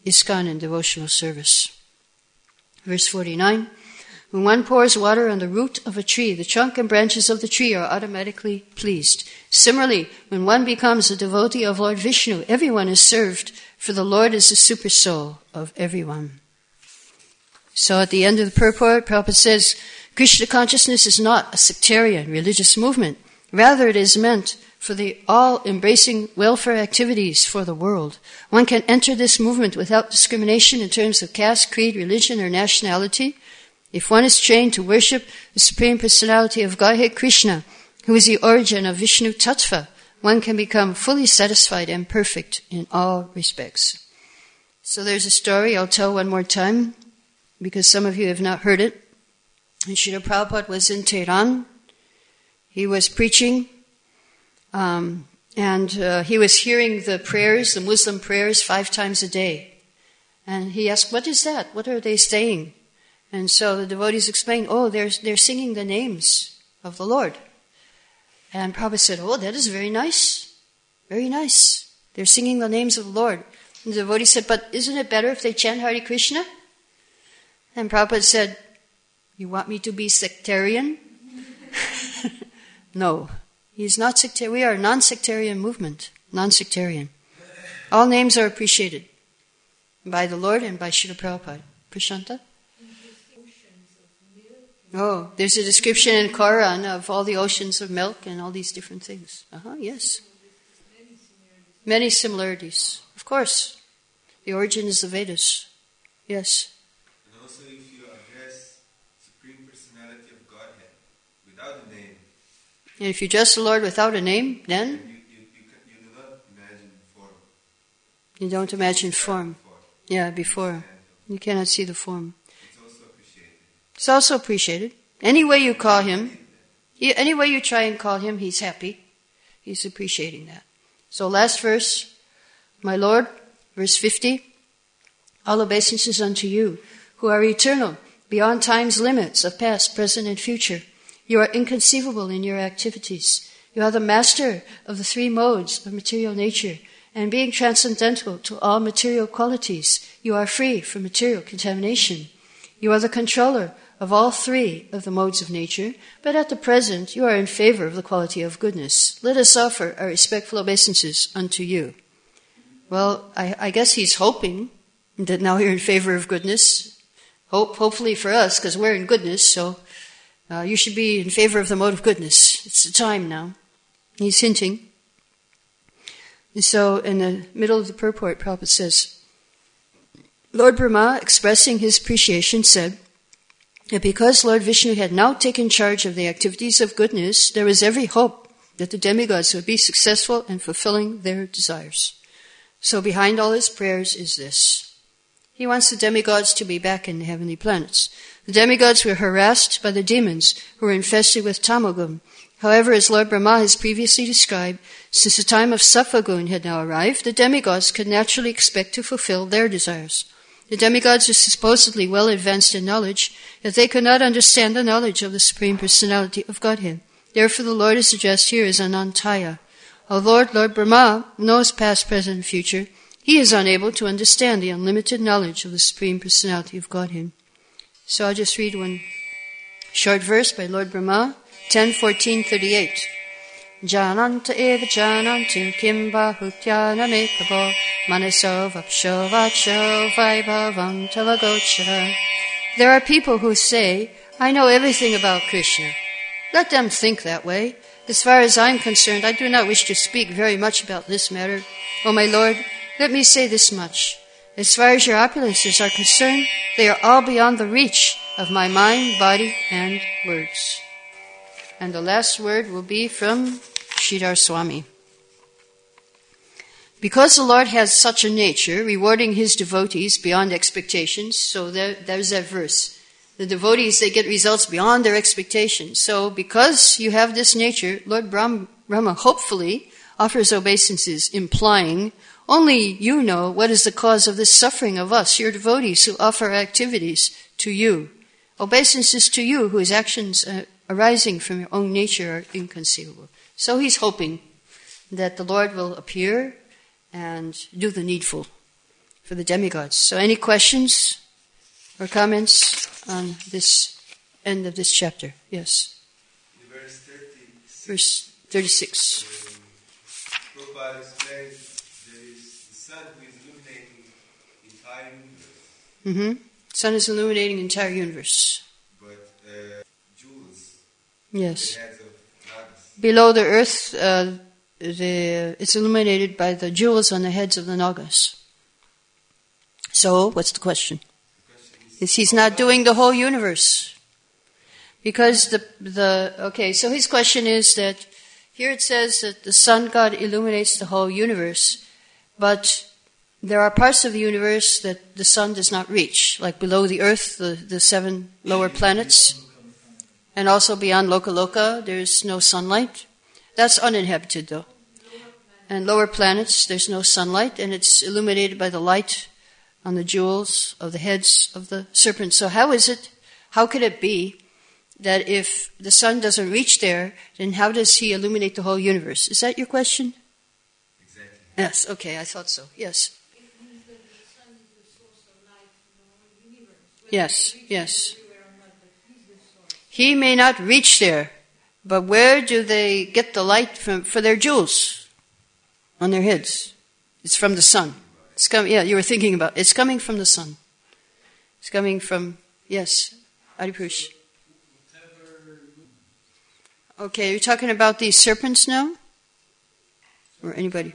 [SPEAKER 1] ISKCON and devotional service. Verse 49, when one pours water on the root of a tree, the trunk and branches of the tree are automatically pleased. Similarly, when one becomes a devotee of Lord Vishnu, everyone is served, for the Lord is the super soul of everyone. So at the end of the purport, Prabhupada says, Krishna consciousness is not a sectarian religious movement. Rather, it is meant for the all-embracing welfare activities for the world. One can enter this movement without discrimination in terms of caste, creed, religion, or nationality. If one is trained to worship the Supreme Personality of Godhead Krishna, who is the origin of Vishnu Tattva, one can become fully satisfied and perfect in all respects. So there's a story I'll tell one more time, because some of you have not heard it. And Srila Prabhupada was in Tehran. He was preaching, and he was hearing the prayers, the Muslim prayers, 5 times a day. And he asked, what is that? What are they saying? And so the devotees explained, they're singing the names of the Lord. And Prabhupada said, that is very nice. Very nice. They're singing the names of the Lord. And the devotee said, but isn't it better if they chant Hare Krishna? And Prabhupada said, you want me to be sectarian? No. He's not sectarian. We are a non-sectarian movement. Non-sectarian. All names are appreciated by the Lord and by Srila Prabhupada. Prashanta? There's a description in Quran of all the oceans of milk and all these different things. Yes. Many similarities. Of course. The origin is the Vedas. Yes.
[SPEAKER 7] And also if you address Supreme Personality of Godhead without a name.
[SPEAKER 1] And if you address the Lord without a name, then?
[SPEAKER 7] You do not imagine form.
[SPEAKER 1] You don't imagine form. Yeah, before. You cannot see the form. It's also appreciated. Any way you call him, any way you try and call him, he's happy. He's appreciating that. So last verse, my Lord, verse 50, all obeisances unto you, who are eternal, beyond time's limits of past, present, and future. You are inconceivable in your activities. You are the master of the 3 modes of material nature, and being transcendental to all material qualities, you are free from material contamination. You are the controller of all 3 of the modes of nature, but at the present you are in favor of the quality of goodness. Let us offer our respectful obeisances unto you. Well, I guess he's hoping that now you're in favor of goodness. Hopefully for us, because we're in goodness, so you should be in favor of the mode of goodness. It's the time now. He's hinting. And so in the middle of the purport, Prabhupada says, Lord Brahma, expressing his appreciation, said that because Lord Vishnu had now taken charge of the activities of goodness, there was every hope that the demigods would be successful in fulfilling their desires. So behind all his prayers is this. He wants the demigods to be back in the heavenly planets. The demigods were harassed by the demons who were infested with Tamoguna. However, as Lord Brahma has previously described, since the time of Sattva-guna had now arrived, the demigods could naturally expect to fulfill their desires. The demigods are supposedly well advanced in knowledge, yet they could not understand the knowledge of the Supreme Personality of Godhead. Therefore the Lord is addressed here as Anantaya. Although Lord Brahma knows past, present, and future, he is unable to understand the unlimited knowledge of the Supreme Personality of Godhead. So I'll just read one short verse by Lord Brahma, 10:14-38. Jananta eva janantu kim bahutyaname prabho manaso vapsho vacho vaibhavam tavagochara. There are people who say, I know everything about Krishna. Let them think that way. As far as I'm concerned, I do not wish to speak very much about this matter. O my Lord, let me say this much. As far as your opulences are concerned, they are all beyond the reach of my mind, body, and words. And the last word will be from Sridhar Swami. Because the Lord has such a nature, rewarding his devotees beyond expectations, so there's that verse. The devotees, they get results beyond their expectations. So because you have this nature, Lord Brahma hopefully offers obeisances, implying only you know what is the cause of this suffering of us, your devotees who offer activities to you. Obeisances to you whose actions arising from your own nature are inconceivable. So he's hoping that the Lord will appear and do the needful for the demigods. So any questions or comments on this end of this chapter? Yes.
[SPEAKER 7] In verse 36.
[SPEAKER 1] Verse 36.
[SPEAKER 7] Prabhupada explains there is the sun who is illuminating the entire universe.
[SPEAKER 1] Sun is illuminating the entire universe.
[SPEAKER 7] But jewels,
[SPEAKER 1] Yes.
[SPEAKER 7] the heads of Nagas.
[SPEAKER 1] Below the earth, it's illuminated by the jewels on the heads of the Nagas. So, what's the question?
[SPEAKER 7] The question is,
[SPEAKER 1] He's not doing the whole universe. Because so his question is that here it says that the sun god illuminates the whole universe, but there are parts of the universe that the sun does not reach, like below the earth, the 7 lower planets, and also beyond Lokaloka, there's no sunlight. That's uninhabited though. And lower planets, there's no sunlight, and it's illuminated by the light on the jewels of the heads of the serpents. So how could it be that if the sun doesn't reach there, then how does he illuminate the whole universe? Is that your question?
[SPEAKER 7] exactly.
[SPEAKER 1] Yes, okay, I thought so. Yes.
[SPEAKER 4] It means that the sun is the source of life in the whole universe.
[SPEAKER 1] Yes,
[SPEAKER 4] Whether it
[SPEAKER 1] yes.
[SPEAKER 4] reaches everywhere or not, but he's the source.
[SPEAKER 1] He may not reach there, but where do they get the light from for their jewels on their heads? It's from the sun. You were thinking about it. It's coming from the sun. It's coming from, yes, Adipurush. Okay, you're talking about these serpents now? Or anybody?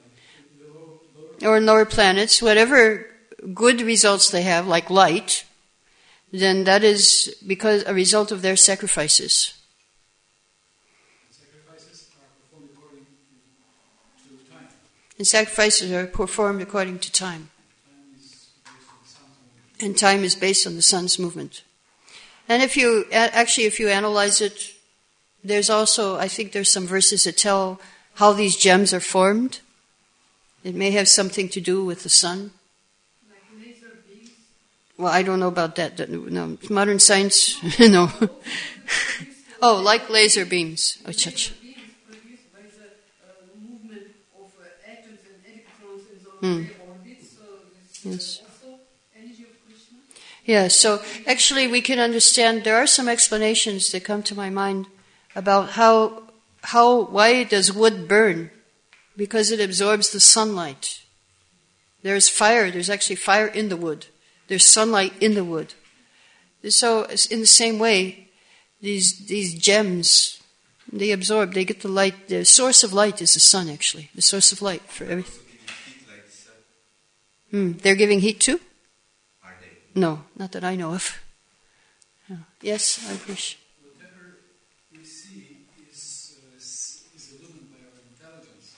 [SPEAKER 1] Or in lower planets, whatever good results they have, like light, then that is because a result of their sacrifices.
[SPEAKER 5] Sacrifices are performed according to time.
[SPEAKER 1] And sacrifices are performed according to time.
[SPEAKER 5] Time is based on the sun's movement.
[SPEAKER 1] And time is based on the sun's movement. And if you analyze it, there's also, I think there's some verses that tell how these gems are formed. It may have something to do with the sun.
[SPEAKER 3] Like laser beams.
[SPEAKER 1] Well, I don't know about that. No, modern science, no. Oh, like laser beams. Oh, church.
[SPEAKER 3] Laser beams produced by the movement of atoms and electrons in their orbits. So this
[SPEAKER 1] Yes.
[SPEAKER 3] is also energy of Krishna.
[SPEAKER 1] Yeah, so actually we can understand, there are some explanations that come to my mind about why does wood burn? Because it absorbs the sunlight. There's fire, there's actually fire in the wood. There's sunlight in the wood. So in the same way, these gems, they get the light. The source of light is the sun, actually. The source of light for everything.
[SPEAKER 7] Also giving heat like the sun.
[SPEAKER 1] They're giving heat too?
[SPEAKER 7] Are they?
[SPEAKER 1] No, not that I know of. Yes, I wish.
[SPEAKER 5] Whatever we see is illumined by our intelligence.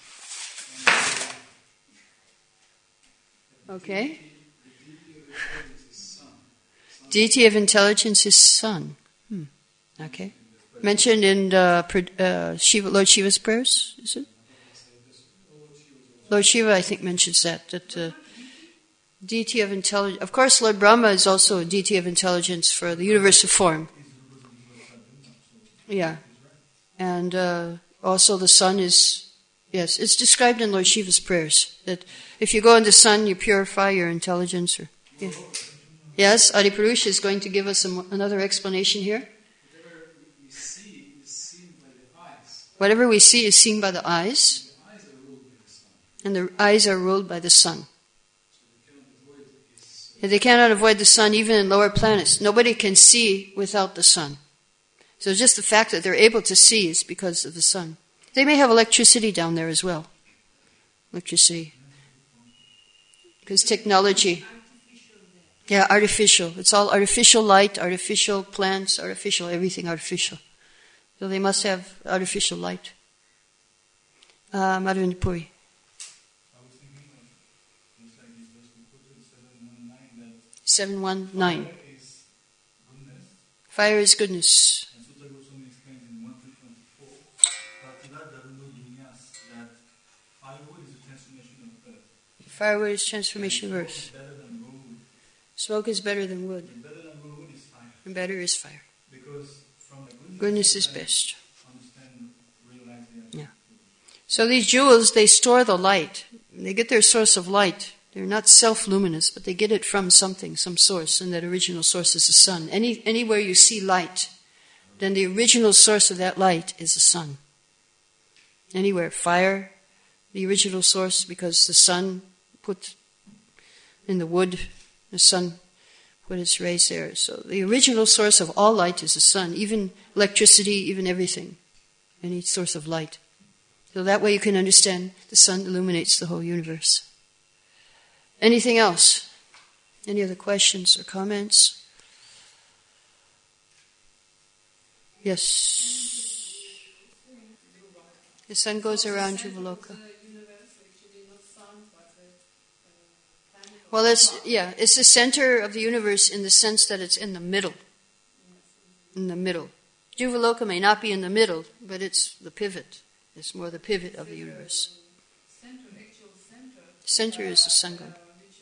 [SPEAKER 5] And
[SPEAKER 1] Okay.
[SPEAKER 5] the deity of intelligence is sun.
[SPEAKER 1] Deity of intelligence is sun. Okay. Mentioned in Lord Shiva's prayers, is it? Lord Shiva, I think, mentions that deity of intelligence. Of course, Lord Brahma is also a deity of intelligence for the universe of form. Yeah. And also the sun is, yes, it's described in Lord Shiva's prayers, that if you go in the sun, you purify your intelligence. Yeah. Yes, Adipurusha is going to give us another explanation here.
[SPEAKER 5] Whatever we see is seen by the eyes.
[SPEAKER 1] Whatever we see is seen by the eyes,
[SPEAKER 5] The eyes are ruled by the sun.
[SPEAKER 1] and the eyes are ruled by the sun.
[SPEAKER 5] So we cannot avoid this.
[SPEAKER 1] And they cannot avoid the sun even in lower planets. Nobody can see without the sun. So just the fact that they're able to see is because of the sun. They may have electricity down there as well. Electricity. Because technology. Yeah, artificial. It's all artificial light, artificial plants, artificial, everything artificial. So they must have artificial light. Madhavendra Puri.
[SPEAKER 6] I was thinking of just like this verse we quoted, 719, that
[SPEAKER 1] 719.
[SPEAKER 6] fire
[SPEAKER 1] Fire
[SPEAKER 6] is goodness.
[SPEAKER 1] is goodness.
[SPEAKER 6] And Sutta Goswami explains in 1324, Pratila Daruno Dunyas, that firewood is a transformation of earth.
[SPEAKER 1] Firewood is transformation of
[SPEAKER 6] Smoke
[SPEAKER 1] earth.
[SPEAKER 6] is better than wood.
[SPEAKER 1] Smoke is better than wood,
[SPEAKER 6] And better than wood is fire.
[SPEAKER 1] and better is fire.
[SPEAKER 6] Because from the
[SPEAKER 1] Goodness is
[SPEAKER 6] I
[SPEAKER 1] best.
[SPEAKER 6] understand, realize the
[SPEAKER 1] Yeah. So these jewels, they store the light. They get their source of light They're not self-luminous, but they get it from something, some source, and that original source is the sun. Anywhere you see light, then the original source of that light is the sun. Anywhere, fire, the original source, because the sun put in the wood, the sun put its rays there. So the original source of all light is the sun, even electricity, even everything, any source of light. So that way you can understand the sun illuminates the whole universe. Anything else? Any other questions or comments? Yes. The sun goes around Jivaloka. Well, it's the center of the universe in the sense that it's in the middle. In the middle. Jivaloka may not be in the middle, but it's the pivot. It's more the pivot of the universe. Center is the sun god.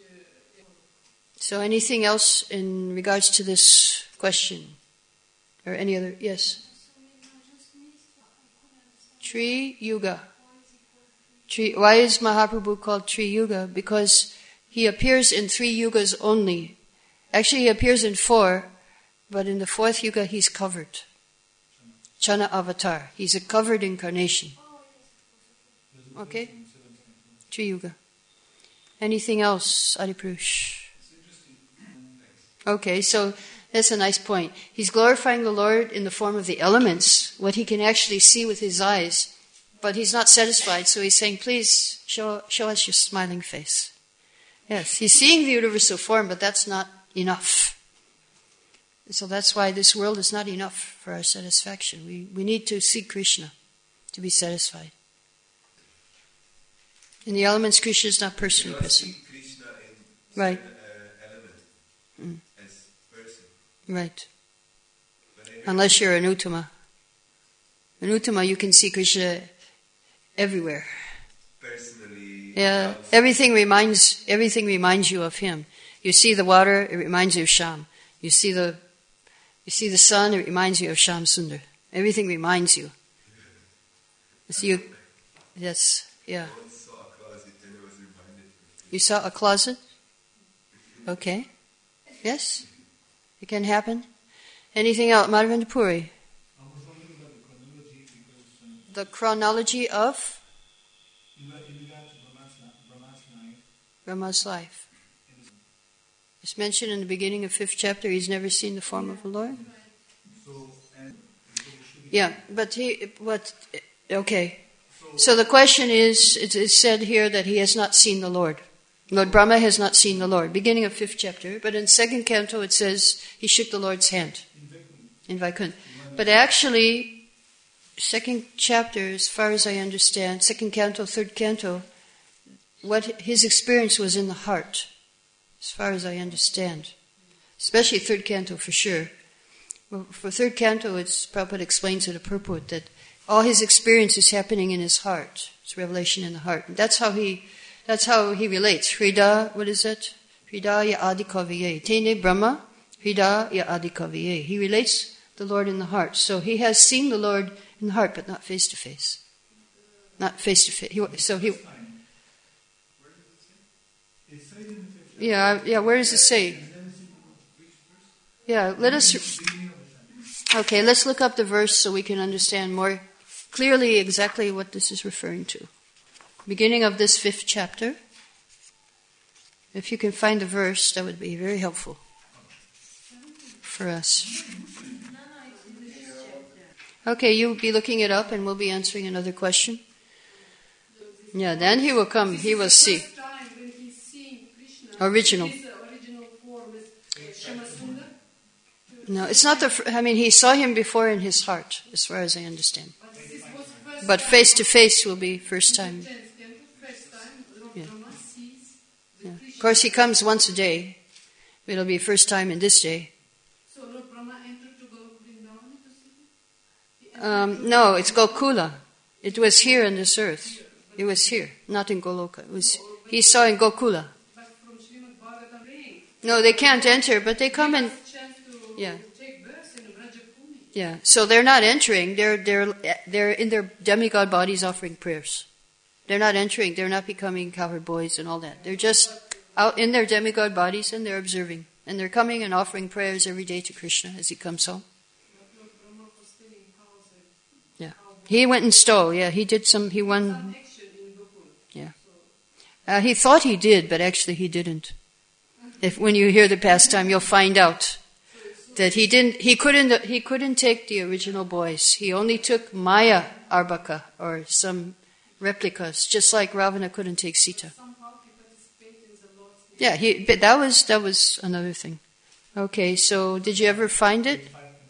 [SPEAKER 1] So anything else in regards to this question? Or any other? Yes? Tri Yuga. Why is Mahaprabhu called Tri Yuga? Because he appears in 3 yugas only. Actually, he appears in 4, but in the 4th yuga he's covered. Chana avatar. He's a covered incarnation. Okay? Tri Yuga. Anything else, Adipurush? Okay, so that's a nice point. He's glorifying the Lord in the form of the elements, what he can actually see with his eyes, but he's not satisfied, so he's saying, please show us your smiling face. Yes, he's seeing the universal form, but that's not enough. So that's why this world is not enough for our satisfaction. We need to see Krishna to be satisfied. In the elements, Krishna is not personally present.
[SPEAKER 7] Krishna in
[SPEAKER 1] right.
[SPEAKER 7] Element as person.
[SPEAKER 1] Right. Unless you're an Uttama. An Uttama, you can see Krishna everywhere.
[SPEAKER 7] Personally.
[SPEAKER 1] Yeah, everything reminds you of him. You see the water, it reminds you of Sham. You see the sun, it reminds you of Sham Sundar. Everything reminds you. Yes, yeah. You saw a closet? Okay. Yes? It can happen. Anything else? Madhavendra Puri?
[SPEAKER 6] I was wondering about the chronology because...
[SPEAKER 1] The chronology of?
[SPEAKER 6] In regard to Brahma's life.
[SPEAKER 1] Brahma's life. It's mentioned in the beginning of 5th chapter, he's never seen the form of the Lord. Yeah, okay. So the question is, it's said here that he has not seen the Lord. Lord Brahma has not seen the Lord. Beginning of 5th chapter. But in 2nd canto it says he shook the Lord's hand. In Vaikuntha. But actually, 2nd chapter, as far as I understand, 2nd canto, 3rd canto, what his experience was in the heart. As far as I understand. Especially 3rd canto for sure. Well, for 3rd canto, Prabhupada explains in a purport that all his experience is happening in his heart. It's revelation in the heart. And that's how he relates. Hrida, what is it? Hrida ya adikaviye. Tene Brahma, Hrida ya adikaviye. He relates the Lord in the heart. So he has seen the Lord in the heart, but not face to face. Not face to face. Yeah, where does it say? Yeah, let's look up the verse so we can understand more clearly exactly what this is referring to. Beginning of this 5th chapter. If you can find the verse, that would be very helpful for us. Okay, you'll be looking it up and we'll be answering another question. Yeah, then he will come, he will see. Original. No, it's not he saw him before in his heart, as far as I understand. But face to face will be first time. Yeah. Yeah. Of course, he comes once a day. It'll be first time in this day.
[SPEAKER 3] So Lord Brahma entered to Goloka?
[SPEAKER 1] No, it's Gokula. It was here on this earth. It was here, not in Goloka. He saw in Gokula.
[SPEAKER 3] But from Srimad Bhagavatam,
[SPEAKER 1] no, they can't enter, but they come and
[SPEAKER 3] take birth in Vrajapuni.
[SPEAKER 1] Yeah, so they're not entering. They're in their demigod bodies offering prayers. They're not entering. They're not becoming cowherd boys and all that. They're just out in their demigod bodies, and they're observing. And they're coming and offering prayers every day to Krishna as he comes home. Yeah. He went and stole, yeah. He did he won. Yeah. He thought he did, but actually he didn't. When you hear the pastime, you'll find out that he couldn't take the original boys. He only took Maya Arbaka, or some replicas, just like Ravana couldn't take Sita. Yeah, but that was another thing. Okay, so did you ever find it?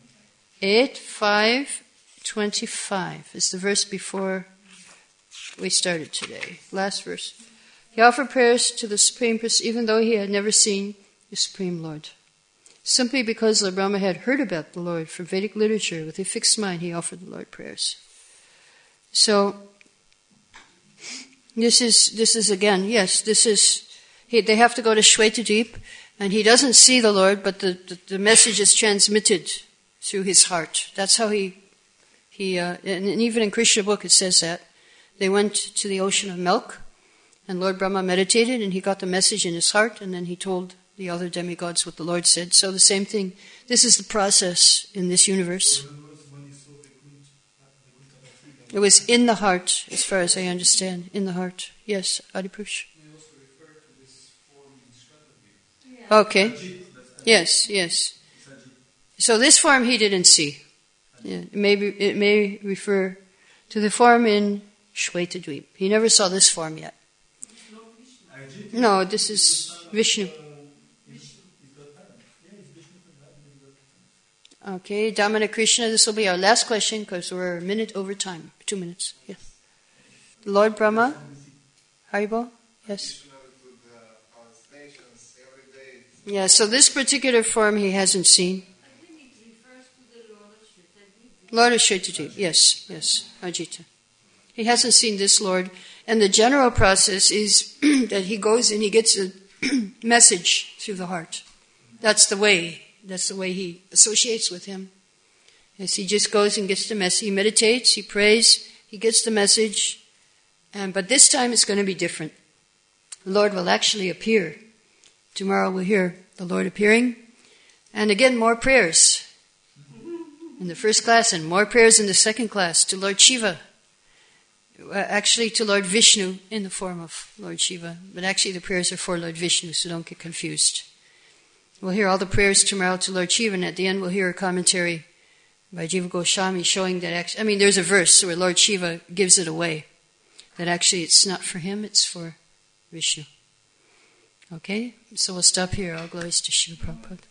[SPEAKER 1] 8:5:25 is the verse before we started today. Last verse. He offered prayers to the Supreme Person, even though he had never seen the Supreme Lord. Simply because Lord Brahma had heard about the Lord from Vedic literature, with a fixed mind, he offered the Lord prayers. So, this is again, yes, they have to go to Shwetadeep, and he doesn't see the Lord, but the message is transmitted through his heart. That's how and even in Krishna book it says that. They went to the ocean of milk, and Lord Brahma meditated, and he got the message in his heart, and then he told the other demigods what the Lord said. So the same thing, this is the process in this universe. It was in the heart, as far as I understand, in the heart. Yes, Adipurush. Okay. Yes. So this form he didn't see. Yeah, it may refer to the form in Shwetadweep. He never saw this form yet. No, this is Vishnu. Okay, Damana Krishna, this will be our last question because we're a minute over time. 2 minutes. Yeah. Lord Brahma, Haribo, yes. Yeah, so this particular form he hasn't seen. Lord of Shwetadeep, yes, Ajita. He hasn't seen this Lord. And the general process is that he goes and he gets a message through the heart. That's the way he associates with him. Yes, he just goes and gets the message. He meditates, he prays, he gets the message. But this time it's going to be different. The Lord will actually appear. Tomorrow we'll hear the Lord appearing. And again, more prayers in the first class and more prayers in the second class to Lord Shiva. Actually to Lord Vishnu in the form of Lord Shiva. But actually the prayers are for Lord Vishnu, so don't get confused. We'll hear all the prayers tomorrow to Lord Shiva, and at the end we'll hear a commentary by Jiva Goswami showing that there's a verse where Lord Shiva gives it away. That actually it's not for him, it's for Vishnu. Okay? So we'll stop here. All glories to Shiva Prabhupada.